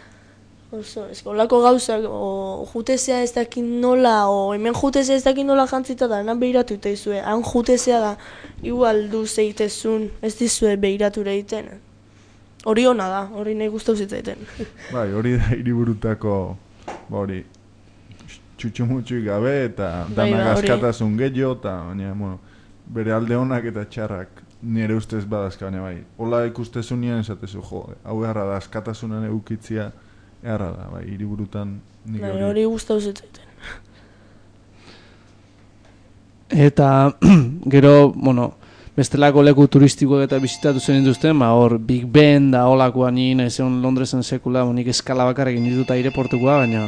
Oso, ez olako gauzak, o jutezea ez dakin nola, o hemen jutezea ez dakin nola jantzita da, nan behiratu eta izue, han jutezea da, igual du zeitezun, ez dizue behiratura egiten. Hori ona da, hori nahi guztau zitzaiten. Bai, hori da hiriburutako, hori, txutxumutxuik gabe, eta danak askatasun gehiago, eta baina, bueno, bere alde honak eta txarrak nire ustez badazka, baina bai, hola ikustezunean esatezu, jo, hau eharra da, askatasunan eukitzia eharra da, bai, hiriburutan nik hori... Hori guztau zitzaiten. Eta, gero, bueno, bestelako leku turistikoak eta bizitatu zen dituzten, ba, hor, Big Ben da holakoa ni nahi zeon Londresen sekula, nik eskala bakarrekin dituta aireportukoa, baina...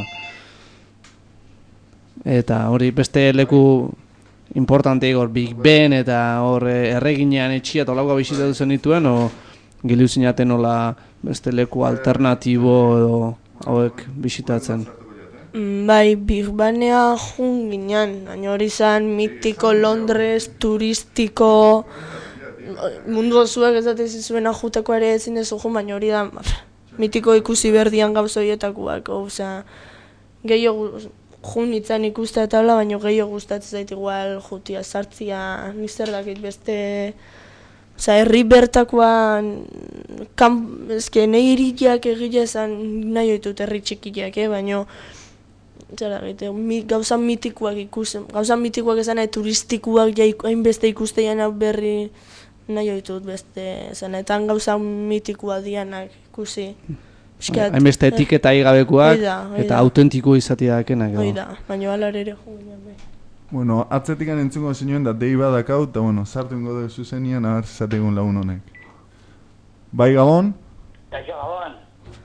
Eta hori beste leku importanteik hor Big Ben eta hor erreginean etxia eta holakoa bizitatu zen dituen, o gildu zinaten hola beste leku alternatibo edo hauek bizitatzen. Bai, Big Benea jun ginean, baina hori zan mitiko Londres, turistiko, mundu osuak ez dut zuena juteko ere ezin dezu jun, baina hori da mitiko ikusi berdian gauza horietakoak, osea, gehiago jun itzan ikustea eta hola, baina gehiago gustatzen zait igual jutia sartzia, nizer dakit beste... Osa, herri bertakoan, kan, ezke, nahi iriak egia esan nahi oitut herri txikiak, eh? Baina, zara, gite, mi, gauza mitikoak ikusten, gauza mitikoak esan nahi turistikoak ja hainbeste ikustean berri nahi oitut beste, zanetan gauza mitikoa dianak ikusi. Hainbeste etiketa igabekoak eta autentiko izatea dakenak. Oida, baina alar ere jo ginen bai. Bueno, atzetikan entzungo zinuen da dei badakau, eta bueno, sartu ingo dugu zuzenian, abar zategun lagun honek. Bai, Gabon? Kaixo, Gabon.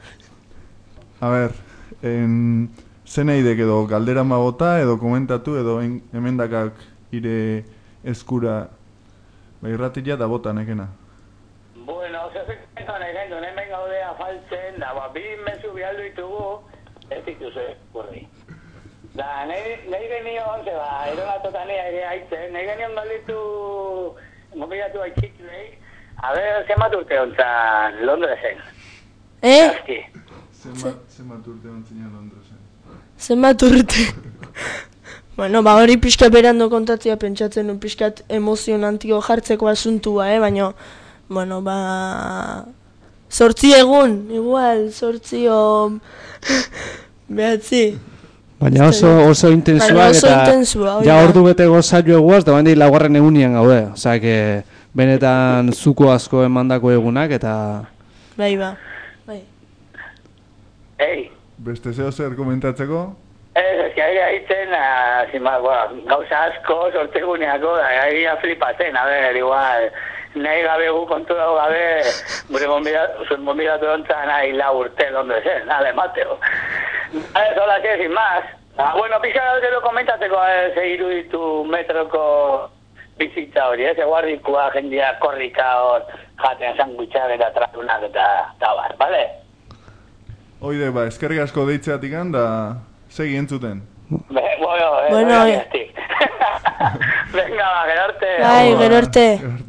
A ber, en, zen eidek edo galdera magota, edo komentatu, edo en, emendakak ire eskura bai ratila da bota nekena. Bueno, zezek nahi gaindu, hemen gaudea faltzen, da, ba, bi mezu bialdu ditugu, ez dituzu kurri. Da, nahi genion, zeba, eronatotan ere haitzen, nahi genion galditu, mobilatu haitxik nahi, a ber, zemat urte hontzan Londresen. Eh? Zazki. Zemat urte hontzan Londresen. Zemat urte. Bueno, ba hori pixka berando kontatzea pentsatzen un pixkat emozionantio jartzeko asuntua, eh, baina, bueno, ba... Zortzi egun, igual, zortzi o... Behatzi. Baina oso, oso intensuak oso eta intensua, ja ordu bete gozaio eguaz, da bandi laugarren egunian gaude. Osea, que benetan zuko asko emandako egunak eta... Bai, ba, bai. Ei. Beste zeo zer komentatzeko? Ez, ez que aire haitzen, zima, bueno, gauza asko, sorteguneako, aire flipatzen, a ber, igual, nahi gabe gu kontu dago gabe, gure bombidatu dontzan nahi lau urte, donde zen, nale, Mateo. A ver, hola, que sin más. Ah, bueno, pixka gauzero komentatzeko, ze iruditu metroko bizitza hori, ez, eguardikoa, jendia korrika hor, jaten sandwichak eta tratunak eta tabar, bale? Oide, ba, eskerrik asko deitzeatikan, da... Segi entzuten. Be, bueno, eh, bueno, eh. Venga, ba, gerarte. Bai, gerarte.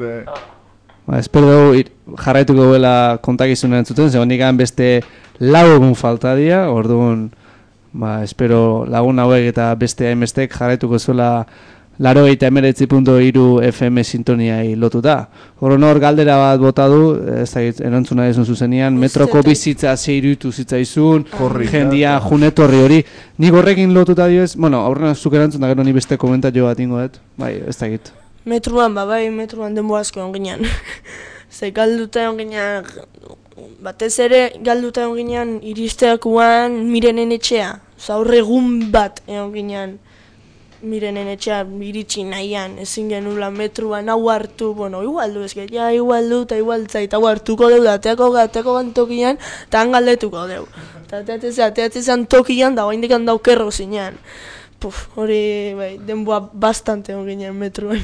Ba, espero dugu jarraituko duela kontakizuna entzuten, zegoen ikan beste lau egun falta dira, orduan, ba, espero lagun hauek eta beste hainbestek jarraituko zuela laurogeita hemeretzi puntu hiru F M sintoniai lotuta. Hor galdera bat bota du, ez da erantzuna ezun zuzenian, metroko bizitza ze iruditu zitzaizun, jendia junetorri hori. Nik horrekin lotuta dioez, bueno, aurrena zuk erantzun da gero ni beste komentatio bat ingo dut, bai, ez da egit. Metruan, ba, bai, metruan denbo asko onginan. Ze galduta onginan, batez ere galduta onginan iristeakuan mirenen etxea. Oza, horre egun bat egon ginean. Mirenen etxea iritsi nahian, ezin genula metruan hau hartu, bueno, igual du, ezke, ja, igual du, eta igual zait, hau hartuko deu, da, teako gateko gantokian, eta han galdetuko deu. Eta teatzezan tokian, da, hain dikan daukerro zinean. Puf, hori, bai, denboa bastante hon ginen metruan.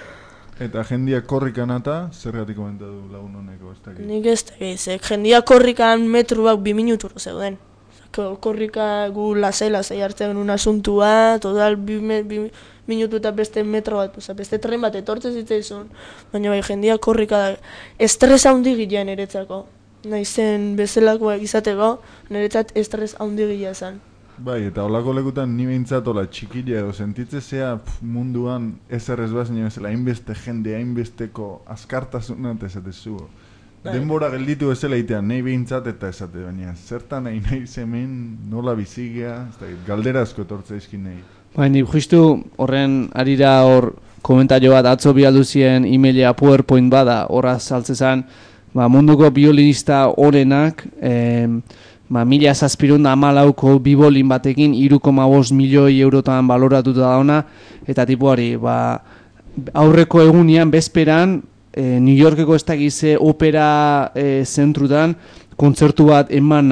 Eta jendia korrikan eta, zergatik komentatu lagun honeko, ez dakit? Nik ez dakit, jendia korrikan metruak bi minuturo zeuden. Korrika gu lasai-lasai hartzen un asuntua, total bi, me, bi minutu eta beste metro bat, oza, beste tren bat etortzen zitzaizun. Baina bai, jendia korrika da, estres haundi gilean niretzako. Naizen bezalakoa izateko, niretzat estres haundi gilea zen. Bai, eta holako lekutan ni behintzat hola txikila edo sentitzezea munduan ezer ez bazen bezala, hainbeste jende, hainbesteko askartasuna eta esatezu. Denbora gelditu bezala itean, nahi behintzat eta esate, baina zertan nahi nahi zemen, nola bizigea, galdera asko etortza izkin nahi. Baina, justu horren arira hor komentario bat atzo bialduzien e-maila PowerPoint bada, horra saltzezan, ba, munduko biolinista horenak, eh, ba, mila zazpirun da amalauko bibolin batekin, hiru koma bost milioi eurotan baloratuta dauna, eta tipu hori, ba, aurreko egunian, bezperan, E, New Yorkeko ez dakize opera e, zentrutan kontzertu bat eman,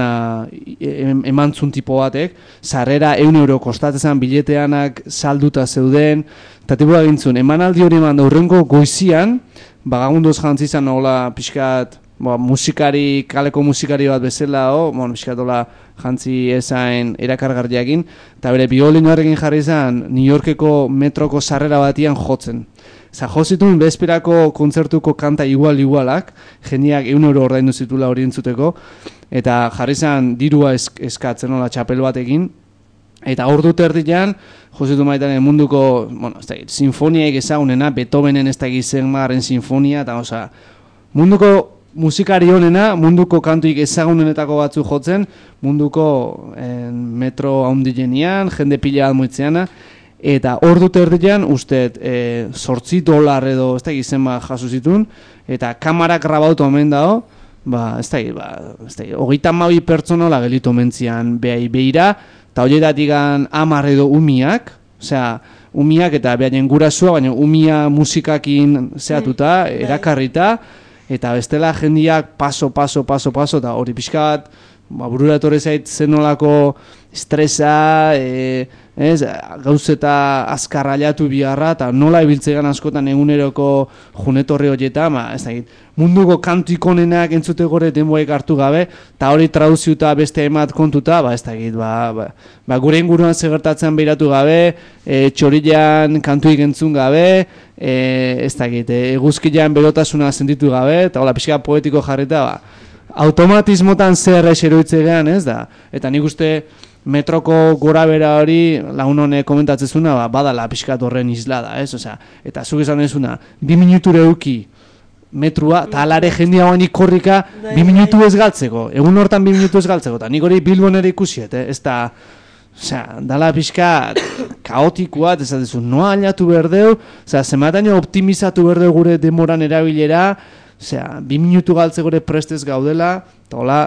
em, eman zun tipo batek, sarrera eun euro kostatzen bileteanak salduta zeuden, eta tipo da gintzun, eman aldi hori eman daurrenko goizian, bagagundoz jantzizan hola pixkat, ba, musikari, kaleko musikari bat bezala, o, bueno, pixkat hola jantzi ezain erakargarriakin, eta bere biolinoarekin jarri izan New Yorkeko metroko sarrera batian jotzen. Za, jo zituen bezperako kontzertuko kanta igual-igualak, jendeak eun euro ordaindu zitula hori entzuteko, eta jarri zen dirua esk eskatzen hola txapel batekin, Eta ordu terdian, Josetu Maitaren munduko, bueno, ez da, sinfoniaik ezagunena, Beethovenen ez da gizen marren sinfonia, eta oza, munduko musikari honena, munduko kantuik ezagunenetako batzu jotzen, munduko en, metro haundilenian, jende pila bat moitzeana, eta ordu terdian, uste, e, sortzi dolar edo, ez da gizen bat jaso zitun, eta kamarak grabautu omen dago, ba, ez da, ba, ez da, hogeita hamabi pertsonola gelitu mentzian behai behira, eta horietatik hamar edo umiak, osea, umiak eta behaien gurasua, baina umia musikakin zehatuta, mm, erakarrita, eta bestela jendiak paso, paso, paso, paso, eta hori pixka bat, ba, burura etorri zait zenolako estresa, e, ez, gauzeta azkarra aliatu biharra, eta nola ibiltzegan askotan eguneroko junetorri horietan, ba, ez da, munduko kantu ikonenak entzute gore denboek hartu gabe, eta hori traduziuta beste emat kontuta, ba, ez da, ba, ba, ba, gure inguruan segertatzen behiratu gabe, e, txorilean kantuik entzun gabe, e, ez da, e, eguzkilean berotasuna sentitu gabe, eta hola pixka poetiko jarrita, ba, automatismotan zer eseroitzegean, ez da, eta nik uste metroko gora bera hori lagun honek komentatzezuna, ba, badala pixkat horren islada, ez, osea, eta zuk esan ezuna, bi minuture euki metrua, eta alare jendia guanik korrika bi minutu ez galtzeko, egun hortan bi minutu ez galtzeko, eta nik hori Bilbon ere ikusiet, eh? Ez da, osea, dala pixka kaotikoa, ez da, noa aliatu berdeu, osea, zemataino optimizatu berdeu gure demoran erabilera, osea, bi minutu galtzeko ere prestez gaudela, eta hola,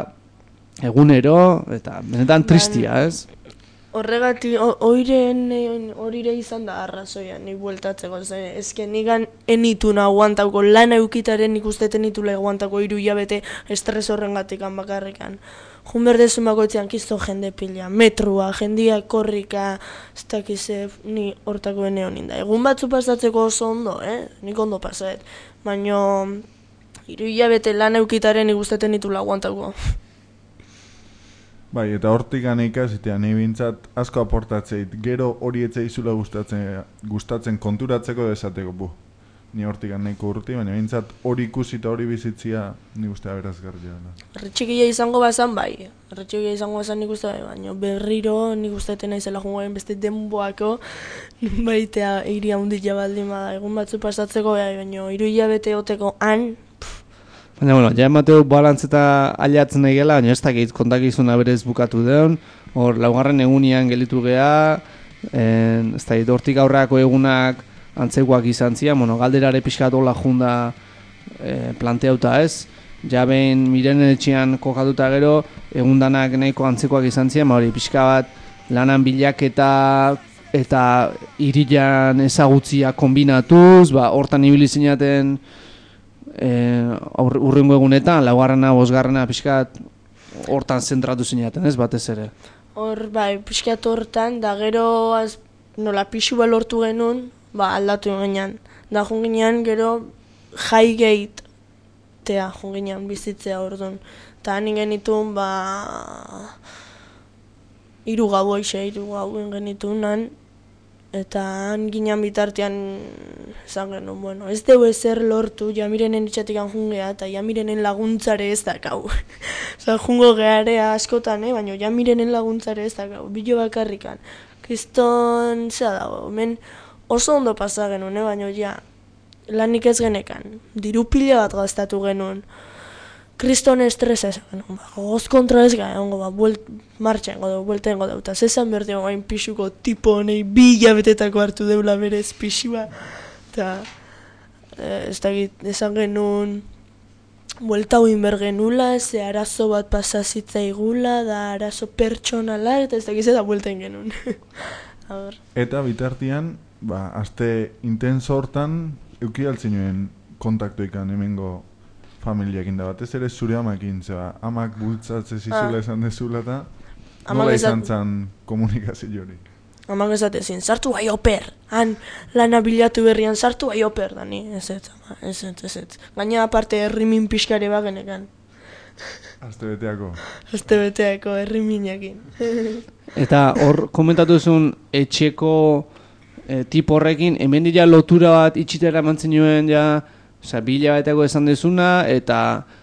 egunero, eta benetan tristia, ez? Horregatik, oiren horire izan da arrazoia, nik bueltatzeko, ezke nigan enitun aguantauko, lan eukitaren ikusteten itula aguantako hiru hilabete estres horrengatik bakarrikan. Jun berdezun bakoitzean kisto jende pila, metrua, jendia korrika, ez dakize, ni hortako bene honin da. Egun batzu pasatzeko oso ondo, eh? Nik ondo pasaet, baina hiru hilabete lan eukitaren ikusteten itula aguantauko. Bai, eta hortik gane ikasitea, nahi bintzat asko aportatzeit, gero hori etzaizula gustatzen, gustatzen konturatzeko desateko, bu. Ni hortik nahiko urti, baina bintzat hori ikusi eta hori bizitzia ni guztia berazgarria dela. Erretxekia izango bazan, bai. Erretxekia izango bazan nik uste, baina berriro nik usteeten naizela jungoen beste denboako, baitea hiri handila baldin bada, egun batzu pasatzeko, bai, baina hiru hilabete oteko han. Baina, bueno, ja emateu balantzeta aliatzen nahi gela, baina ez dakit kontakizuna berez bukatu deun, hor laugarren egunian gelitu geha, ez dakit hortik aurrako egunak antzekoak izan zian, bueno, galderare pixkat hola junda e, planteauta ez, ja behin Mirenen etxean kokatuta gero, egundanak nahiko antzekoak izan zian, hori pixka bat lanan bilaketa eta irilan ezagutzia kombinatuz, ba, hortan ibili zinaten, E, urrengo egunetan, laugarrena, bosgarrena, pixkat hortan zentratu zinaten, ez batez ere? Hor, bai, pixkat hortan, da gero az, nola pixua lortu genuen, ba, aldatu ginean. Da junginean, gero jai geit tea junginean bizitzea orduan. Eta hanin genitun, ba, hiru gau eixe, hiru gauen genitun nan, eta han ginean bitartean esan genuen, bueno, ez deu ezer lortu, Jamirenen itxatik jungea, eta Jamirenen laguntzare ez dakau. Osa, jungo geharea askotan, eh? Baina Jamirenen laguntzare ez dakau, bilo bakarrikan. Kriston, zera dago, men oso ondo pasa genuen, eh? Baina ja, lanik ez genekan, diru pila bat gaztatu genuen. Kriston estresa esan genuen, ba, goz kontra ez gara, ongo, ba, buelt, martxa engo deu, buelta engo deu, eta zezan berdi gain pixuko tipo honei bi hilabetetako hartu deula berez pixua, eta ez dakit, esan genuen, buelta huin bergenula, ze arazo bat pasazitza igula, da arazo pertsonala, eta ez dakiz eta buelten genuen. Eta bitartian, ba, aste intenso hortan, euki altzinuen kontaktoikan hemengo familiakin da batez ere zure amakin, zeba, amak bultzatze zizula esan dezula eta nola izan zan komunikazio hori? Amak esatezin, sartu bai oper, han lana bilatu berrian sartu bai oper, da ni, ez ez, ez ez, ez ez. Gaina aparte herrimin pixkare bagenekan. Aste beteako? Aste beteako, herriminakin. Eta hor komentatu zuen etxeko e, tipo horrekin, hemen dira lotura bat itxitera mantzen joen ja, osea, bila bateko esan dezuna, eta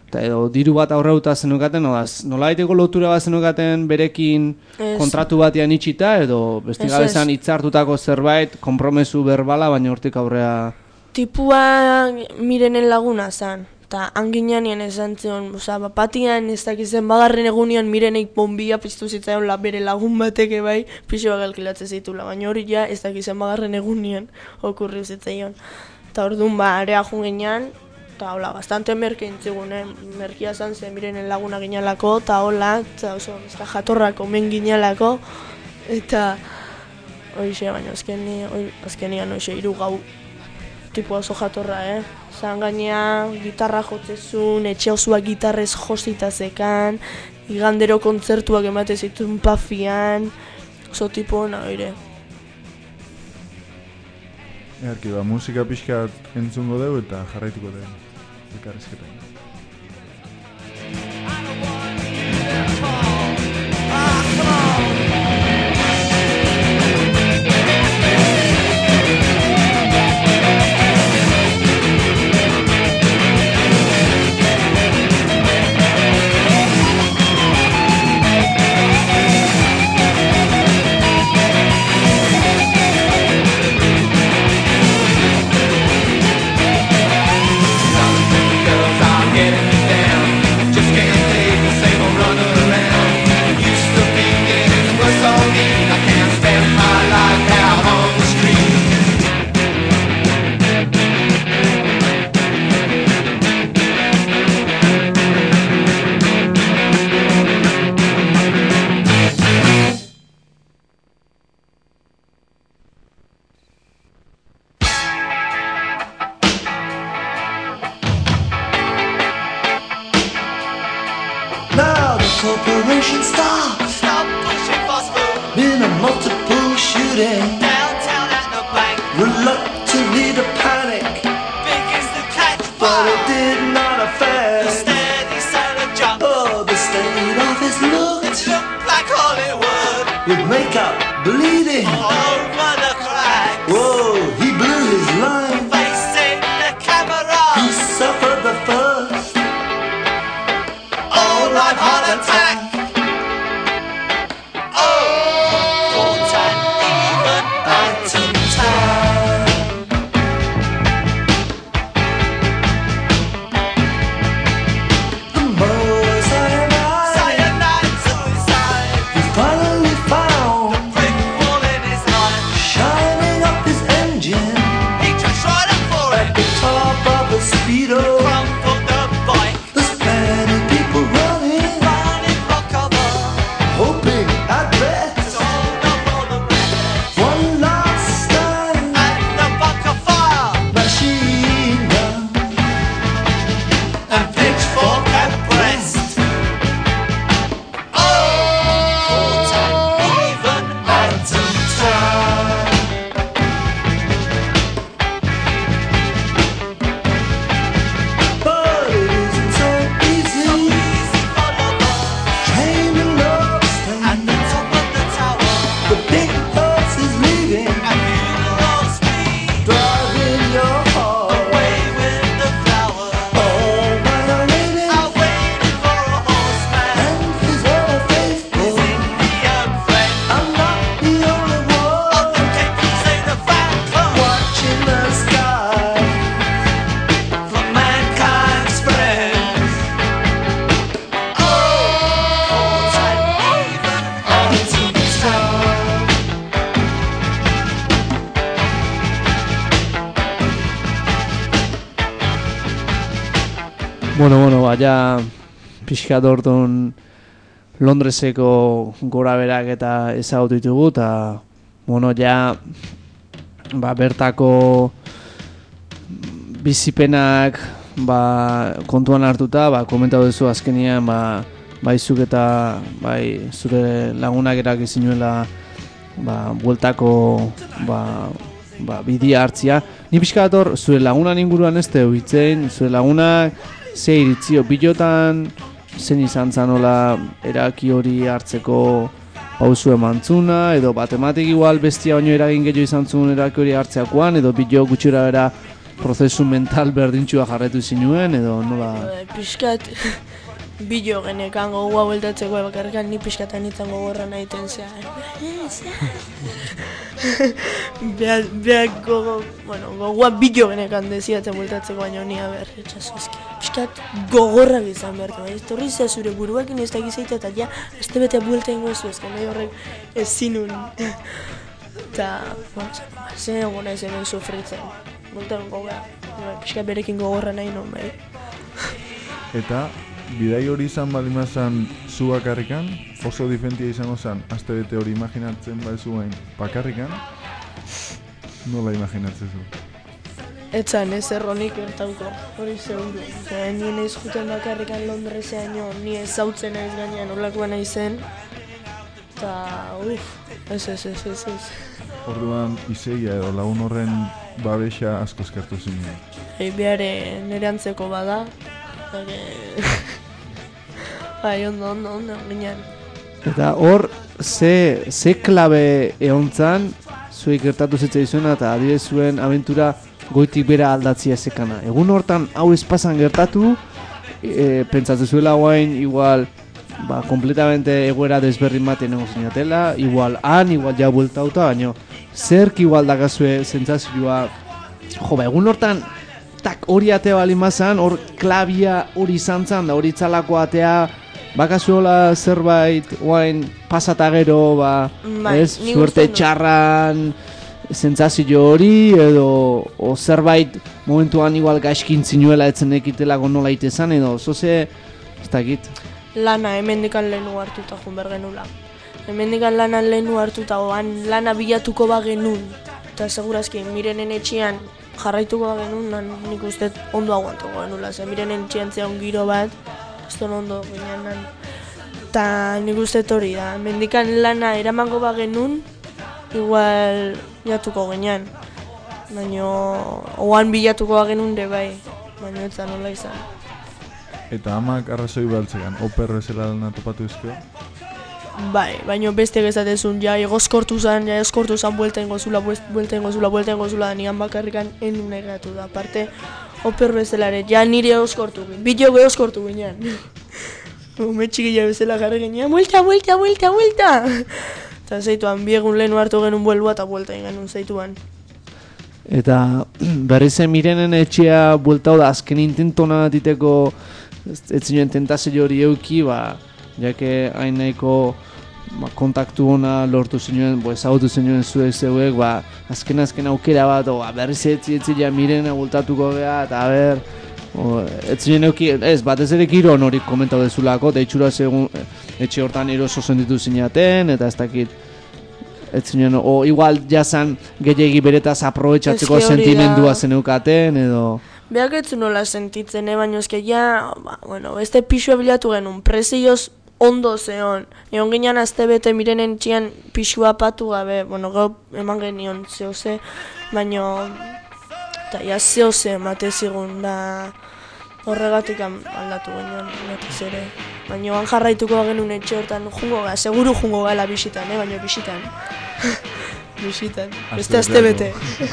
eta edo diru bat aurreuta zenukaten, nola daiteko lotura bat zenukaten berekin Ez. kontratu batean itxita, edo besti Ez, gabezan ez. hitzartutako zerbait, konpromesu berbala, baina hortik aurrea... Tipua Mirenen laguna zan, eta anginean esan zion, oza, bapatian ez dakizen bagarren egunean Mireneik bombia piztu zitzaion la bere lagun bateke bai, pixo galkilatze zitula, baina hori ja ez dakizen bagarren egunean okurri zitzaion. Eta orduan ba, area junginean, eta hola, bastante merke intzigun, eh? Merkia zan zen Mirenen laguna ginalako, eta hola, eta oso, ezka jatorrako men ginalako, eta hoize, baina azkeni, azkenian hoize, hiru gau tipo oso jatorra, eh? Zan gainea, gitarra jotzezun, etxe osoa gitarrez josita zekan, igandero kontzertuak emate zituen pafian, oso tipo ona, oire. Earki, ba, musika pixkat entzungo dugu eta jarraituko dugu. Elkarrizketan. Corporation stop. Stop pushing fast food. Been a multiple shooting. Downtown at the bank. Reluctantly to panic. Big is the catch fire. But it did not affect the steady silent jump. Oh, the state office looked. It looked like Hollywood. With makeup bleeding all over the cracks. Whoa, he blew his line. Facing the camera. He suffered the first. All right, heart attack. Bueno, bueno, baina pixkat orduan Londreseko gora berak eta ezagutu ditugu, eta bueno, ja ba, bertako bizipenak ba, kontuan hartuta, ba, komentatu duzu azkenian ba, baizuk eta bai, zure lagunak erak izinuela ba, bueltako ba, ba, bidia hartzia. Ni pixkat hor, zure lagunan inguruan ez teo hitzein, zure lagunak ze iritzio pilotan, zen izan zanola eraki hori hartzeko pausu emantzuna, edo batematik igual bestia baino eragin gehiago izan zuen eraki hori hartzeakoan, edo bilo gutxura bera prozesu mental berdintxua jarretu zinuen, edo nola... Piskat, bilo genekan gogoa bueltatzeko bakarrikan ni piskatan nintzen gogorra nahiten zea. Beak gogo, bueno, gogoa bilo genekan deziatzen bueltatzeko, baina ni haber, etxasozki. Piskat gogorra bizan beharko, ez torri zea zure buruakin ez da gizaita eta ja, azte bete buelta ingo ez ezken, nahi horrek ez zinun. Eta, bueno, zen egon nahi zen sufritzen. Bultan gogoa, piskat berekin gogorra nahi non bai. Eta, bidai hori izan balimazan zu bakarrikan, oso diferentia izango zen, azte bete hori imaginatzen bai zuen bakarrikan, nola imaginatzen zu? Etzan ez erronik ertauko, hori zeuru. Osea, nien ez juten bakarrikan Londresean jo, ni ez zautzen naiz gainean olakoa nahi zen. Eta, uff, ez ez ez ez ez. Orduan, izeia edo lagun horren babesa asko eskertu zinen. Ei, behare nire antzeko bada. Bai, ondo, ondo, ondo, ginen. Eta hor, ze, ze klabe egontzan, zuek gertatu zitzaizuena eta adibidez zuen abentura goitik bera aldatzia zekana. Egun hortan hau espazan gertatu, e, pentsatzen zuela guain, igual, ba, kompletamente egoera desberrin baten egon zinatela, igual han, igual ja bueltauta, baina zerk igual dakazue zentzazioa, jo, ba, egun hortan, tak hori atea bali mazan, hor klabia hori izan zan, da hori itzalako atea, bakazuela zerbait, guain, pasata gero, ba, bai, ez, suerte txarran, zentzazio hori, edo o zerbait momentuan igual gaizkin zinuela etzen ekitelako nola itezan, edo zoze, ez dakit. Lana, hemendikan lehenu hartuta jun bergenula. Hemendikan lana lehenu hartuta, oan lana bilatuko bagenun, eta segurazki, mirenen etxean jarraituko bagenun, nan nik uste ondo aguantuko genula, ze mirenen etxean zeon giro bat, ez don ondo ginean nan. Eta nik uste hori da, hemendikan lana eramango bagenun, igual bilatuko ginean, baina oan bilatuko bagenun de bai, baina ez da nola izan. Eta amak arrazoi baltzegan, operro ezela lana topatu ezkeo? Bai, baina beste gezatezun, ja egoskortu zan, ja egoskortu zan buelta ingo zula, buelta ingo zula, buelta ingo zula, nigan bakarrikan enun nahi gatu da. Aparte, operro ezelare, ja nire egoskortu ginen, bideo egoskortu ginen. Ume txikila bezala jarri ginen, buelta, buelta, buelta, buelta! Eta zeituan, biegun lehenu hartu genuen buelua eta buelta ingenun zeituan. Eta berriz mirenen etxea bueltau da azken intentona diteko ez zinen tentazio hori euki, ba, jake hain nahiko ba, kontaktu ona lortu zinuen, bo, ezagutu zinuen zuek zeuek, ba, azken azken aukera bat, o, berriz etzi etzila mirena bultatuko geha, eta ber, o, ez zinen euki, ez, bat ez ere giro honorik komentau dezulako, eta itxura segun etxe hortan eroso zenditu zinaten, eta ez dakit, ez zinen, o, igual jazan gehiagi beretaz aprobetxatzeko sentimendua zeneukaten, edo... Beak ez nola sentitzen, eh? Baina ezke ja, ba, bueno, beste pixua bilatu genuen, prezioz ondo zeon. Egon ginean azte bete mirenen txian pixua patu gabe, bueno, gau eman genion zehoze, baina, eta ja zehoze emate zigun da horregatik aldatu genion, ematiz ere. Baina han jarraituko genuen etxe hortan jungo ga, seguru jungo gala bisitan, eh? Baina bisitan. Bisitan, beste azte bete.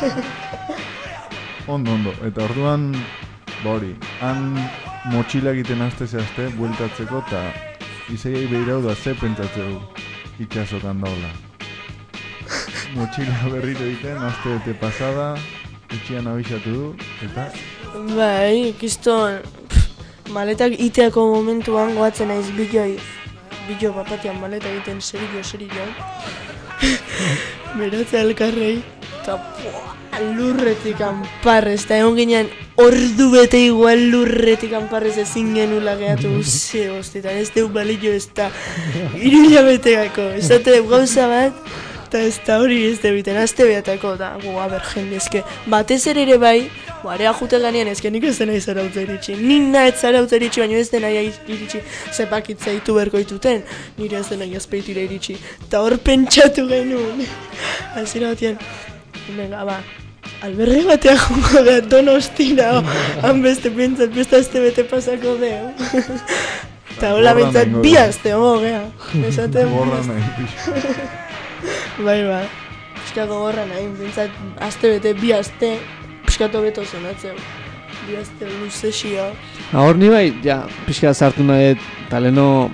Ondo, ondo. Eta orduan, bori, han motxila egiten azte zehazte, bueltatzeko, eta izaiai behirau da ze pentsatzeu itxasotan daula. Motxila berriro egiten, azte bete pasada, etxian abixatu du, eta... Bai, kiston, maletak iteako momentuan goatzen naiz biloi, bilo bapatian maleta egiten serio, serio. Beratze elkarrei, eta lurretik anparrez, eta egon ginen ordu bete igual lurretik anparrez ezin genula gehatu ze hostetan, ez deu balillo ez da irila betegako, ez da gauza bat, eta ez da hori ez da biten, azte behatako, da, goa ber jende, ezke, batez ere ere bai, barea jute ganean, ezke nik ez dena izarautza iritsi, nina ez zarautza iritsi, baina ez dena iritsi, zepakitza itu berko ituten, nire ez dena jazpeitira iritsi, eta hor pentsatu genuen, azira batean, venga, ba, alberri batea jongo da, Donostina, han beste pentsat, beste azte bete pasako deo. Eta hola pentsat, bi azte hongo geha. Gorra nahi. Bai, ba, euskako gorra nahi, pentsat, azte bete, bi azte, pixkatu beto zonatzeu. Biazte luzexia. Hor ni bai, ja, pixka zartu nahi, eta leno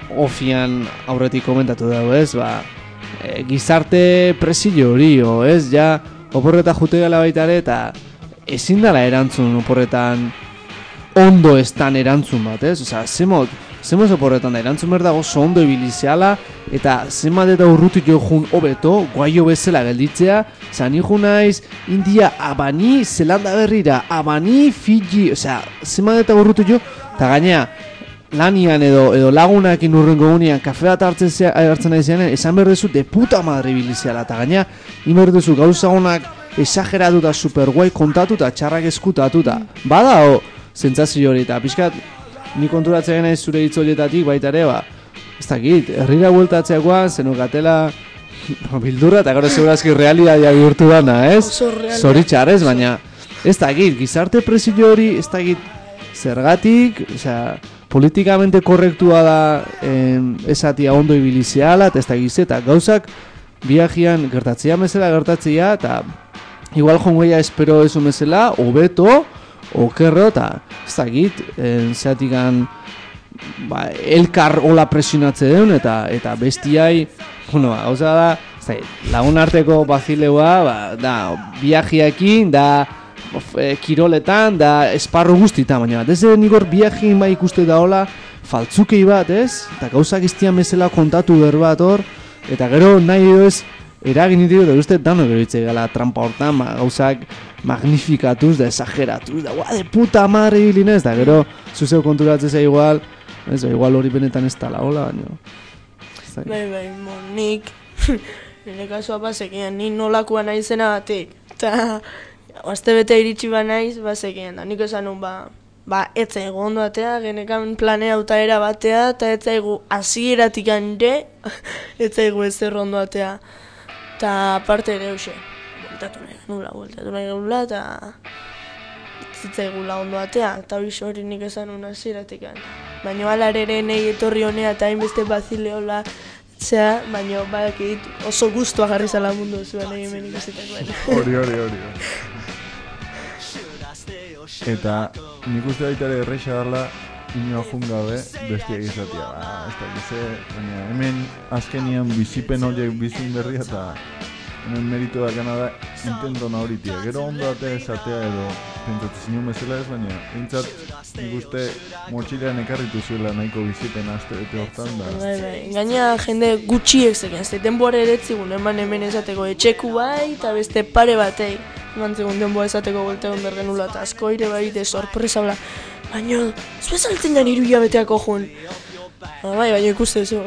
ofian aurretik komentatu dago, ez, ba, e, gizarte presio hori, o, ez, ja, oporreta jute gala baita ere, eta ezin dala erantzun oporretan ondo estan erantzun bat, ez, oza, zemot, zemot oporretan da erantzun behar dago oso ondo ibiliziala, eta zemat eta urrutik jo jun hobeto, guaio bezala gelditzea, zan nijo naiz, India, abani, Zelanda berrira, abani, Fiji, oza, zemat eta urrutik jo, eta gainea, lanian edo, edo lagunakin urrengo gunean, kafe bat hartzen, zea, hartzen nahi zeanen, esan behar dezu de puta madre ibiliziala, eta gainea, inber dezu gauzagonak esageratu eta super guai kontatu eta txarrak eskutatu eta bada o, zentzazio hori, eta pixkat, ni konturatzen nahi zure hitz horietatik baita ere, ba, ez dakit, herrira bueltatzeakoan, zenukatela bildurra, eta gero segurazki realidadia bihurtu dana, ez? Zoritxarrez, baina, ez dakit, gizarte presio hori, ez dakit, zergatik, osea, politikamente korrektua da em, esatia ondo ibiliziala, eta ez dakit, eta gauzak biajian gertatzea bezala gertatzea, eta igual jongoia espero eso bezala, hobeto, okerro, eta ez dakit, zeatikan ba, elkar hola presionatze deun, eta eta bestiai, bueno, hauza da, ez dakit, lagun arteko bazileua, ba, da, biajiakin, da, e, kiroletan, da, esparru guztita, baina bat, ez den igor biajin bai ikuste da hola, faltzukei bat, ez? Eta gauzak iztian bezala kontatu berbat hor, eta gero nahi edo ez, eragin ditu, eta uste dano gero hitze gala trampa hortan, ma, gauzak magnifikatuz, da esageratuz, da guade puta madre bilinez, da gero zuzeu konturatzea igual, ez, igual hori benetan ez tala, hola, baina. Bai, bai, mon, nik, nire kasua bazekian, ni nolakoa nahi zena batik, eta azte bete iritsi ba naiz, bazekian, da nik esan nun, ba, ba, etzaigu ondo atea, genekan planea utaera batea, eta etzaigu hasieratik ande, etzaigu ez zer ondo atea. Eta aparte ere hoxe, bueltatu nahi genula, bueltatu nahi genula, eta zitzaigula ondo atea, eta hoxe hori nik esan un hasieratik ande. Baina ala ere nahi etorri honea eta hainbeste bazileola, zea, baina badakit oso guztua jarri zala mundu zuen nahi hemen ikasitakoen. Hori, hori, hori. Eta nik uste baita ere erreixa darla inoa jungabe bestiak izatea. Ba, ez da gize, baina hemen azkenian bizipen horiek bizin berria eta hemen meritu dakana da intentona horitia. Gero ondo atea esatea edo pentsatzen zinun bezala ez, baina entzat nik uste motxilean ekarritu zuela nahiko bizipen azte bete hortan da. Bai, bai, gaina jende gutxiek zeken, ez denbora eretzigun eman hemen esateko etxeku bai eta beste pare batei. Eman zegoen denboa esateko goltegon bergenula eta asko ere bai de sorpresa bla. Baina, zu ezaltzen jan iru hilabeteako joan. Ba, bai, baina ikuste zu.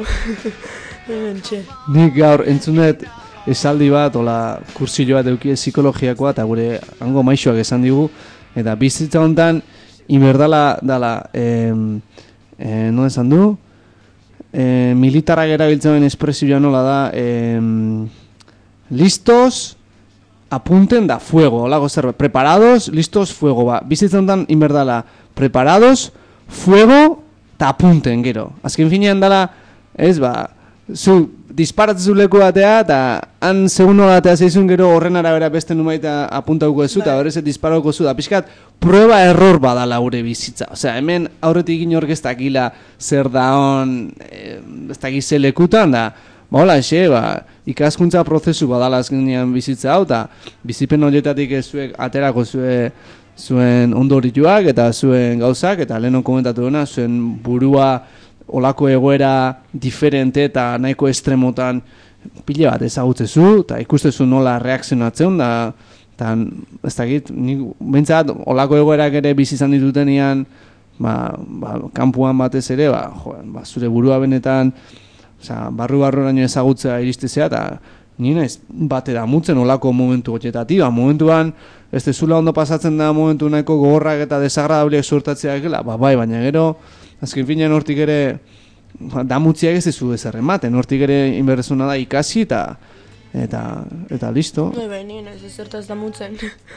Nik gaur entzunet esaldi bat, ola kursillo bat eukie psikologiakoa eta gure hango maixoak esan digu. Eta bizitza honetan, inberdala, dala, eh, eh, no esan du? Eh, militarrak erabiltzen espresioa nola da, eh, listos, apunten da fuego, olago zerbait, preparados, listos, fuego, ba, bizitza honetan inberdala, preparados, fuego, eta apunten, gero. Azken finean dala, ez, ba, zu, disparatzen zu leku batea, eta han segun nola batea zeizun gero horren arabera beste numaita apuntauko ezu, eta horrez disparauko zu, da pixkat, prueba error badala gure bizitza. Osea, hemen aurretik inork ez dakila zer da hon, eh, ez dakize lekutan, da, ba, hola, xe, ba, ikaskuntza prozesu badala azkenean bizitza hau, eta bizipen horietatik ez zuek aterako zue, zuen ondorituak eta zuen gauzak, eta leheno komentatu dena, zuen burua olako egoera diferente eta nahiko estremotan pile bat ezagutzezu, eta ikustezu nola reakzionatzen, da, eta ez dakit, nik behintzat olako egoerak ere bizi izan ditutenean, ba, ba, kanpuan batez ere, ba, jo, ba, zure burua benetan, osea, barru-barroraino ezagutzea iristezea, eta ni naiz bate da mutzen olako momentu gotxetatik, ba, momentuan, ez dezula ondo pasatzen da momentu nahiko gogorrak eta desagradableak sortatzeak, ba, bai, baina gero, azken finean hortik ere, ba, damutziak ez dezu ez errematen, hortik ere inberrezuna da ikasi eta, eta, eta listo. Bai, bai, nien ez ezertaz damutzen.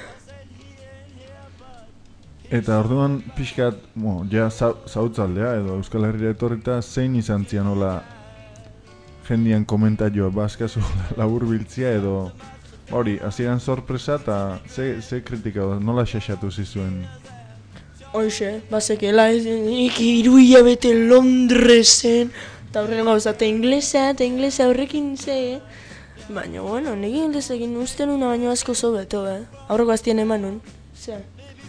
Eta orduan pixkat, bueno, ja zautzaldea edo Euskal Herria etorrita zein izan zian hola jendian komentario baskazu labur biltzia edo Hori, hasieran sorpresa eta ze, ze kritika, nola xaxatu zizuen? Hoxe, bazekela, nik hiru hilabete Londresen, eta horren gauza, eta inglesa, eta inglesa horrekin ze, baina, bueno, nik inglesekin uste nuna baino asko zobeto, eh? Aurreko aztien eman nun, zea.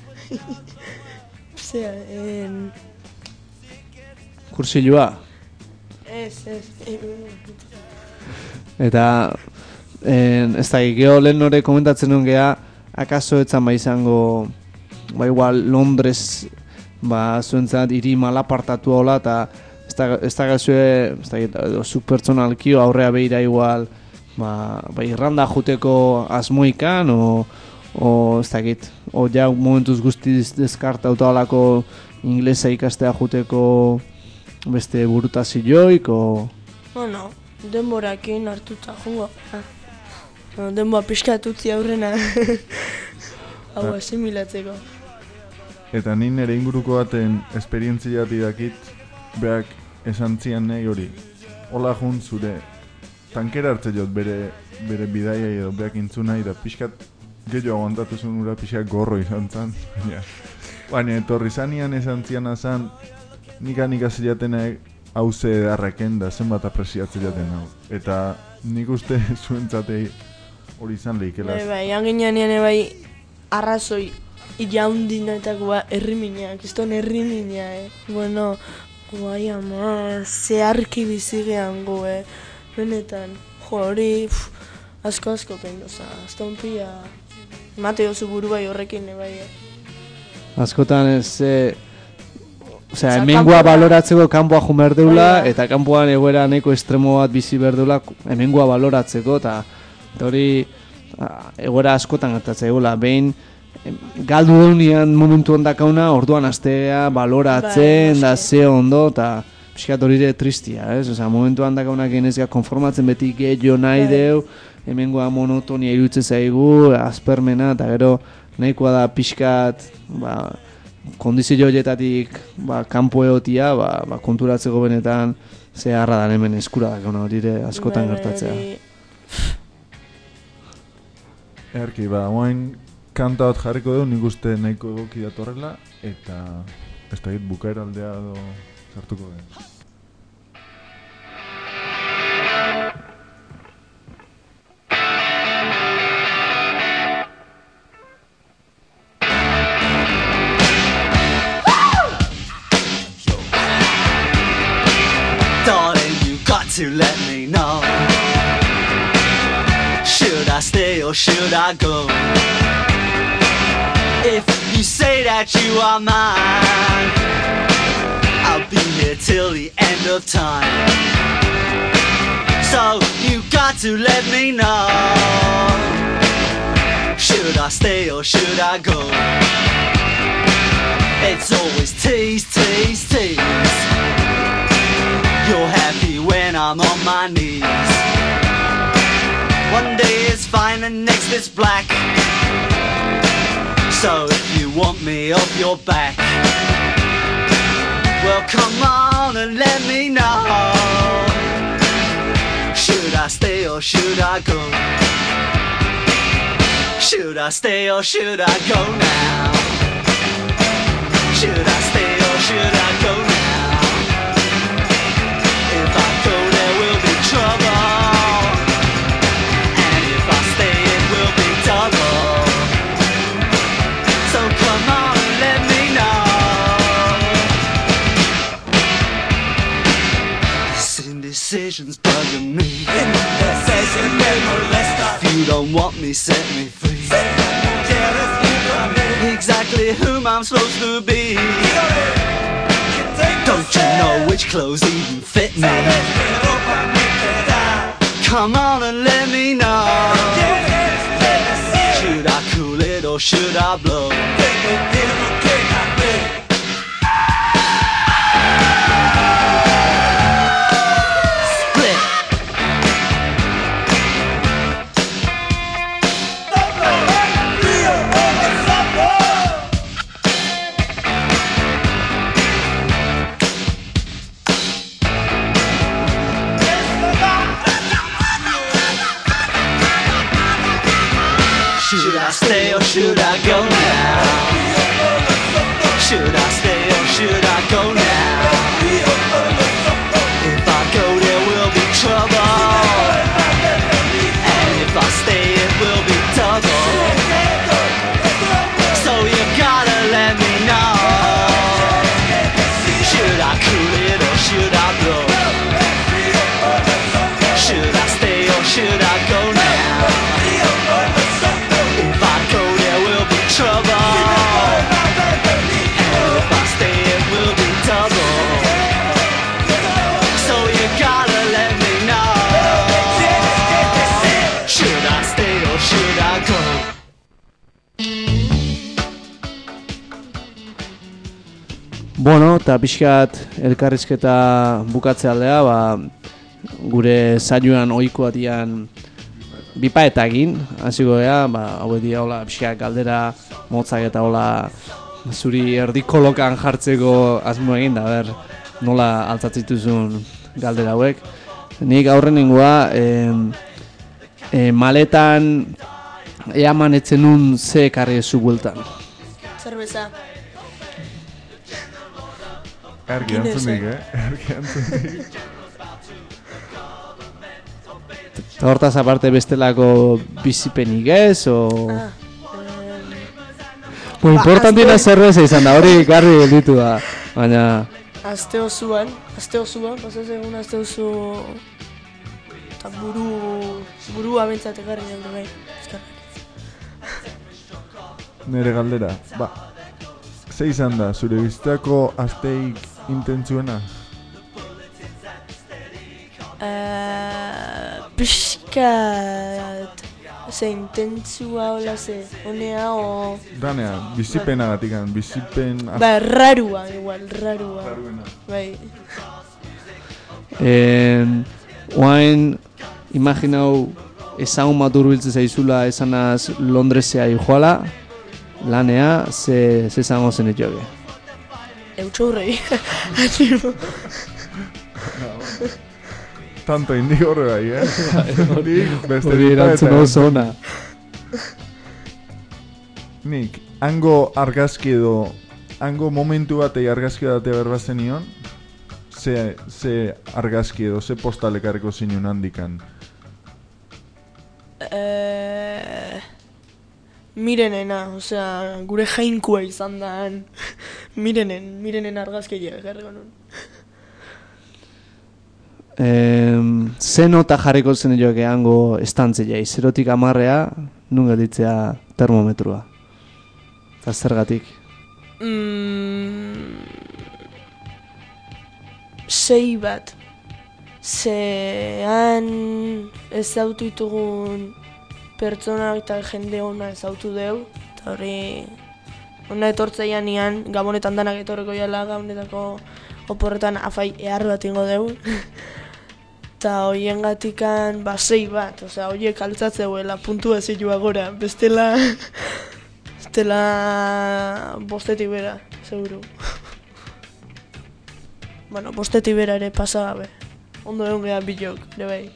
Zea, en... Kursilua? Ez, ez. Eta, en, ez da, geho lehen nore komentatzen nuen geha, akaso etzan ba izango, ba igual Londres, ba zuentzat hiri malapartatu hola, eta ez da, ez da gazue, ez da, edo zu pertsonalki aurrea behira igual, ba, ba irranda juteko asmoikan, o, o ez da git, o ja momentuz guztiz deskartauta holako inglesa ikastea juteko beste burutazioik, o... Bueno, denborakin hartuta jungo. No, denboa pixkat utzi aurrena. Hau asimilatzeko. Eta ni nire inguruko baten esperientzia dakit, beak esan zian nahi hori. Hola jun zure, tankera hartze jot bere, bere bidaia edo beak intzuna, eta pixkat gehiago aguantatu zuen ura pixkat gorro izan zan. Baina etorri zanian esan zian azan, nik anik azilatenak hauze edarreken da zenbat apresiatzen jaten hau. Eta nik uste zuentzatei hori izan lehikelaz. Bai, bai, anginean ene bai arrazoi jaundinetakoa erriminak, izton errimina, eh? Bueno, bai ama, zeharki bizigean gu, eh? Benetan, jo hori, asko asko pendoza, azton pia, mate oso buru bai horrekin, bai, eh? Askotan ez, eh, osea, hemengoa baloratzeko kanpoa jo behar deula, eta kanpoan egoera nahiko estremo bat bizi behar deula hemengoa baloratzeko, eta hori egoera askotan gertatzen egula, behin galdu deunian momentu ondakauna, orduan astea baloratzen, da ze ondo, eta pixkat hori ere tristia, ez? Osea, momentu ondakaunak genezga konformatzen beti gehiago nahi deu, hemengoa monotonia iruditzen zaigu, aspermena, eta gero nahikoa da pixkat, ba, kondizio horietatik ba, kanpo egotia, ba, ba, konturatzeko benetan zeharra dan hemen eskura da, hori ere askotan gertatzea. Erki, ba, oain kanta bat jarriko dugu, nik uste nahiko egoki datorrela, eta ez da git bukaera aldea edo sartuko dugu. To let me know, should I stay or should I go? If you say that you are mine, I'll be here till the end of time. So you got to let me know, should I stay or should I go? It's always tease, tease, tease. You're happy when I'm on my knees. One day it's fine and next it's black. So if you want me off your back, well come on and let me know, should I stay or should I go? Should I stay or should I go now? Should I stay or should I go now? Decisions bugging me. If you don't want me, set me free. Exactly whom I'm supposed to be. Don't you know which clothes even fit me? Come on and let me know, should I cool it or should I blow? I go now? Should I stay or should I go now? If I go there will be trouble, and if I stay it will be double. So you gotta let me know. Should I cool it or should I blow? Should I stay or should I go now? If I go there will be trouble, and if I stay it will be double. So you gotta let me know. Should I stay or should I go? Bueno, eta pixkat elkarrizketa bukatze aldea, ba, gure saioan ohikoa dian bipaetekin, hasiko gea, ba, hauek dira hola pixkat galdera motzak eta hola zuri erdi kolokan jartzeko asmo egin da, ber, nola altzatzituzun galdera hauek. Nik aurrenengoa, e, e, maletan eaman etzen nun ze ekarri zu bueltan. Zerbeza. Ergi antzunik, eh? Ergi antzunik. Eta hortaz aparte bestelako bizipenik ez, o... Ah, Bo, importantina zerbeza izan da, hori garri gelditu da, baina... Aste osuan, aste osuan, pasaz egun aste osu... Eta buru... Buru abentzat egarri dut bai, eskarrik. Nere galdera, ba, ze izan da, zure bizitako asteik intentzuena? Uh, Piskat... Ze intentzua hola ze, honea o... Danea, bizipena gatikan, bizipen... Ba, rarua, igual, rarua. Raruena. Bai. En, oain, imaginau ezagun bat urbiltze zaizula esanaz Londresea joala, lanea, ze, ze zango zen etxoge. Eutxaurrei, atximo. Tanto indio horre bai, eh? Nik, beste Hori erantzun oso ona. Nik, hango argazki edo, hango momentu batei argazki batei berbazen nion, ze, ze argazki edo, ze postal ekarriko zinun handikan? Eh, mirenena, osea, gure jainkua izan da. Mirenen, mirenen argazkia jarriko nun. Eh, ze nota jarriko zen joak hango estantzia, zerotik amarrea, nun gelditzea termometrua. Eta zergatik? Mm, sei bat. Zean ezautu ditugun pertsonak eta jende ona ezautu deu. Eta hori, ona etortzeian nian, gabonetan danak etorreko jala, gabonetako oporretan afai ehar bat ingo deu. Eta hoien gatikan, ba, sei bat, osea, hoiek altzatzeguela puntua zilua gora, bestela, bestela bostetik bera, seguru. Bueno, bostetik bera ere pasa gabe, ondo egon geha bilok, ere bai.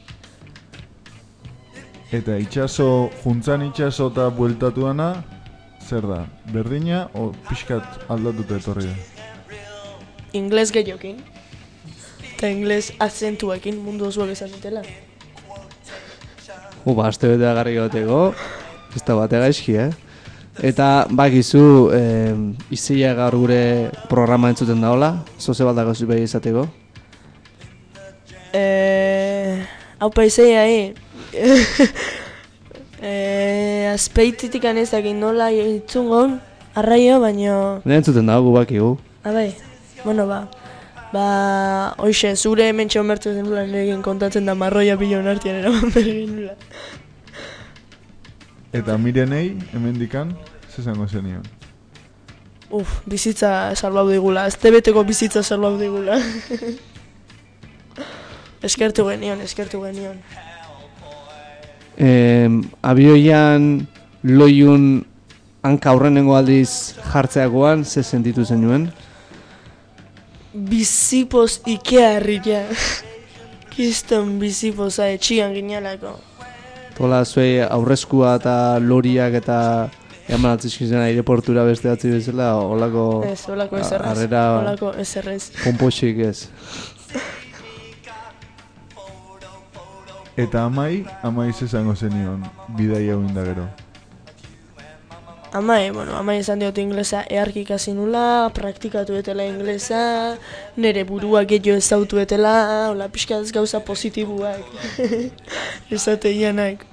Eta itxaso, juntzan itxaso eta bueltatu dana, zer da, berdina o pixkat aldatuta etorri da? Ingles gehiokin. Eta ingles azentuekin mundu osoak esan dutela. Hu, ba, aste bete agarri goteko, ez da bate gaizki, eh? Eta, bakizu, eh, izia gaur gure programa entzuten daola, zoze bat dago zubai izateko? Eh, hau paizea, eh? eh, azpeititik anezakin nola itzungon, arraio, baino... Ne entzuten dago gu bakigu. Abai, bueno, ba... Ba, hoxe, zure hemen txomertu zen nula egin kontatzen da marroia bilon artian eraman bergin nula. Eta mirenei, hemen dikan, zezango zenion? Uf, bizitza salbau digula, azte beteko bizitza salbau digula. Eskertu genion, eskertu genion. Eh, abioian loiun hanka aurrenengo aldiz jartzeakoan, ze sentitu zenuen? Bizipoz ikea herria. Kiston bizipoza etxian ginalako. Tola zuei aurreskua eta loriak eta eman atzizkizena aireportura beste atzi bezala, olako... Ez, olako eserrez, arrera, olako eserrez. Pomposik ez. Eta amai, amai zezango zenion, bidai hau indagero. Amai, bueno, amai esan diot inglesa eharki ikasi nula, praktikatu etela inglesa, nire burua gehiago ezautu etela, hola pixka ez gauza positibuak, esate ianak.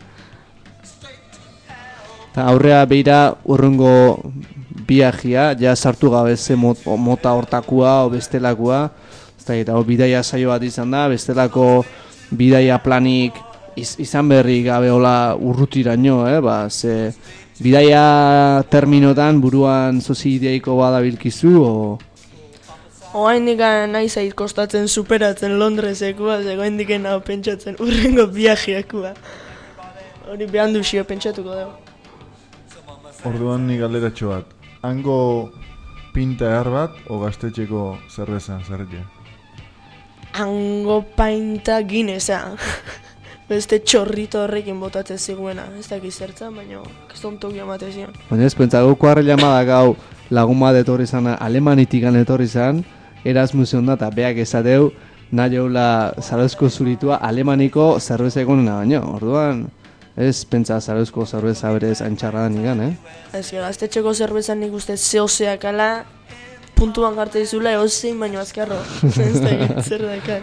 Ta aurrea beira urrungo biajia, ja sartu gabe ze mot, mota hortakua o bestelakua, eta bidaia saio bat izan da, bestelako bidaia planik iz, izan berri gabe hola urrutiraino, eh? Ba, ze bidaia terminotan buruan zozi ideiko badabilkizu, o... Oain dikan nahi zait kostatzen superatzen Londresekua, zegoen diken hau pentsatzen urrengo biajeakua. Hori behan duzio pentsatuko dugu. Orduan ni galderatxo bat, hango pinta ehar bat o gaztetxeko zerbeza zerretia? Hango painta gineza. Beste txorrito horrekin botatzen ziguena. Ez dakiz zertza, baina kestontok jamate zion. Baina ez, pentsago kuarre llamada gau lagun bat etorri zan, Alemanitikan etorri zan, Erasmusion da, eta beak esateu, nahi hola Zarauzko zuritua Alemaniko zerbeza egonena baino. Orduan, ez pentsa Zarauzko zerbeza berez antxarra da nigan, eh? Ez, gaztetxeko zerbeza nik uste zeozeak ala, puntuan garte dizula eozein baino azkarro. Ez da, zer dakan.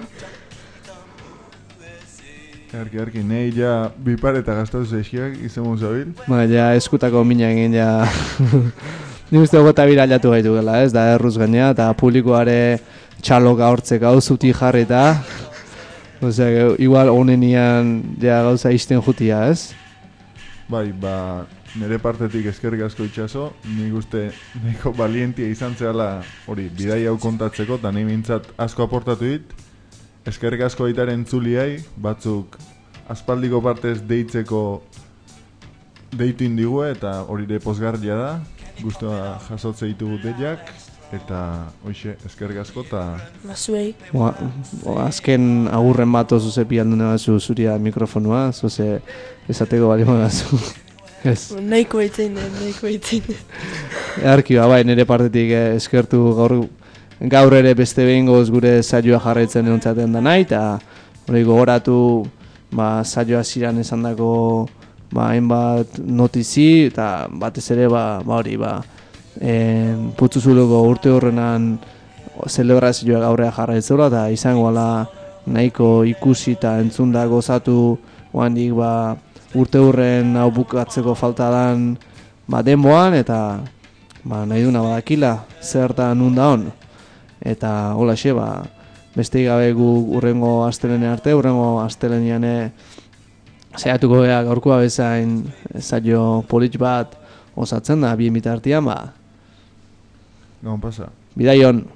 Erki, erki, nahi ja bipar eta gaztatu zeiskiak izan muzabil? Ba, ja eskutako mina egin, ja... Ni uste gota bira aldatu gaitu gela, ez, da erruz gainea, eta publikoare txaloka hortzek hau zuti jarri eta... Osea, igual honenian ja gauza izten jutia, ez? Bai, ba, nire partetik eskerrik asko itxaso, nik uste nahiko balientia izan zehala hori, bidai hau kontatzeko, eta nahi mintzat asko aportatu dit. Eskerrik asko baitaren entzuliai, batzuk aspaldiko partez deitzeko deitu indigue, eta hori de pozgarria da, guztua jasotze ditugu deiak, eta hoxe, eskerrik asko, eta... Bazuei. Ba, azken agurren bat oso zepi aldu negazu zuria mikrofonua, zoze esateko bali magazu. Nahiko eitzen den, nahiko eitzen den. Earki, ba, bai, nire partetik eh, eskertu gaur, gaur ere beste behingoz gure saioa jarraitzen egontzaten da nahi, eta hori gogoratu ba, saioa ziran esan dako ba, hainbat notizi, eta batez ere ba, ba hori, ba, en, putzuzuloko urte horrenan zelebrazioa gaurrea jarraitzela, eta izango ala nahiko ikusi eta entzunda gozatu oandik ba, urte horren hau bukatzeko falta dan ba, denboan, eta ba, nahi duna badakila zertan nunda hon. Eta hola xe, ba, beste gabe gu urrengo astelene arte, urrengo asteleniane saiatuko gea gaurkoa bezain saio polit bat osatzen da, bien bitartian, ba. Gauan pasa. Bidaion.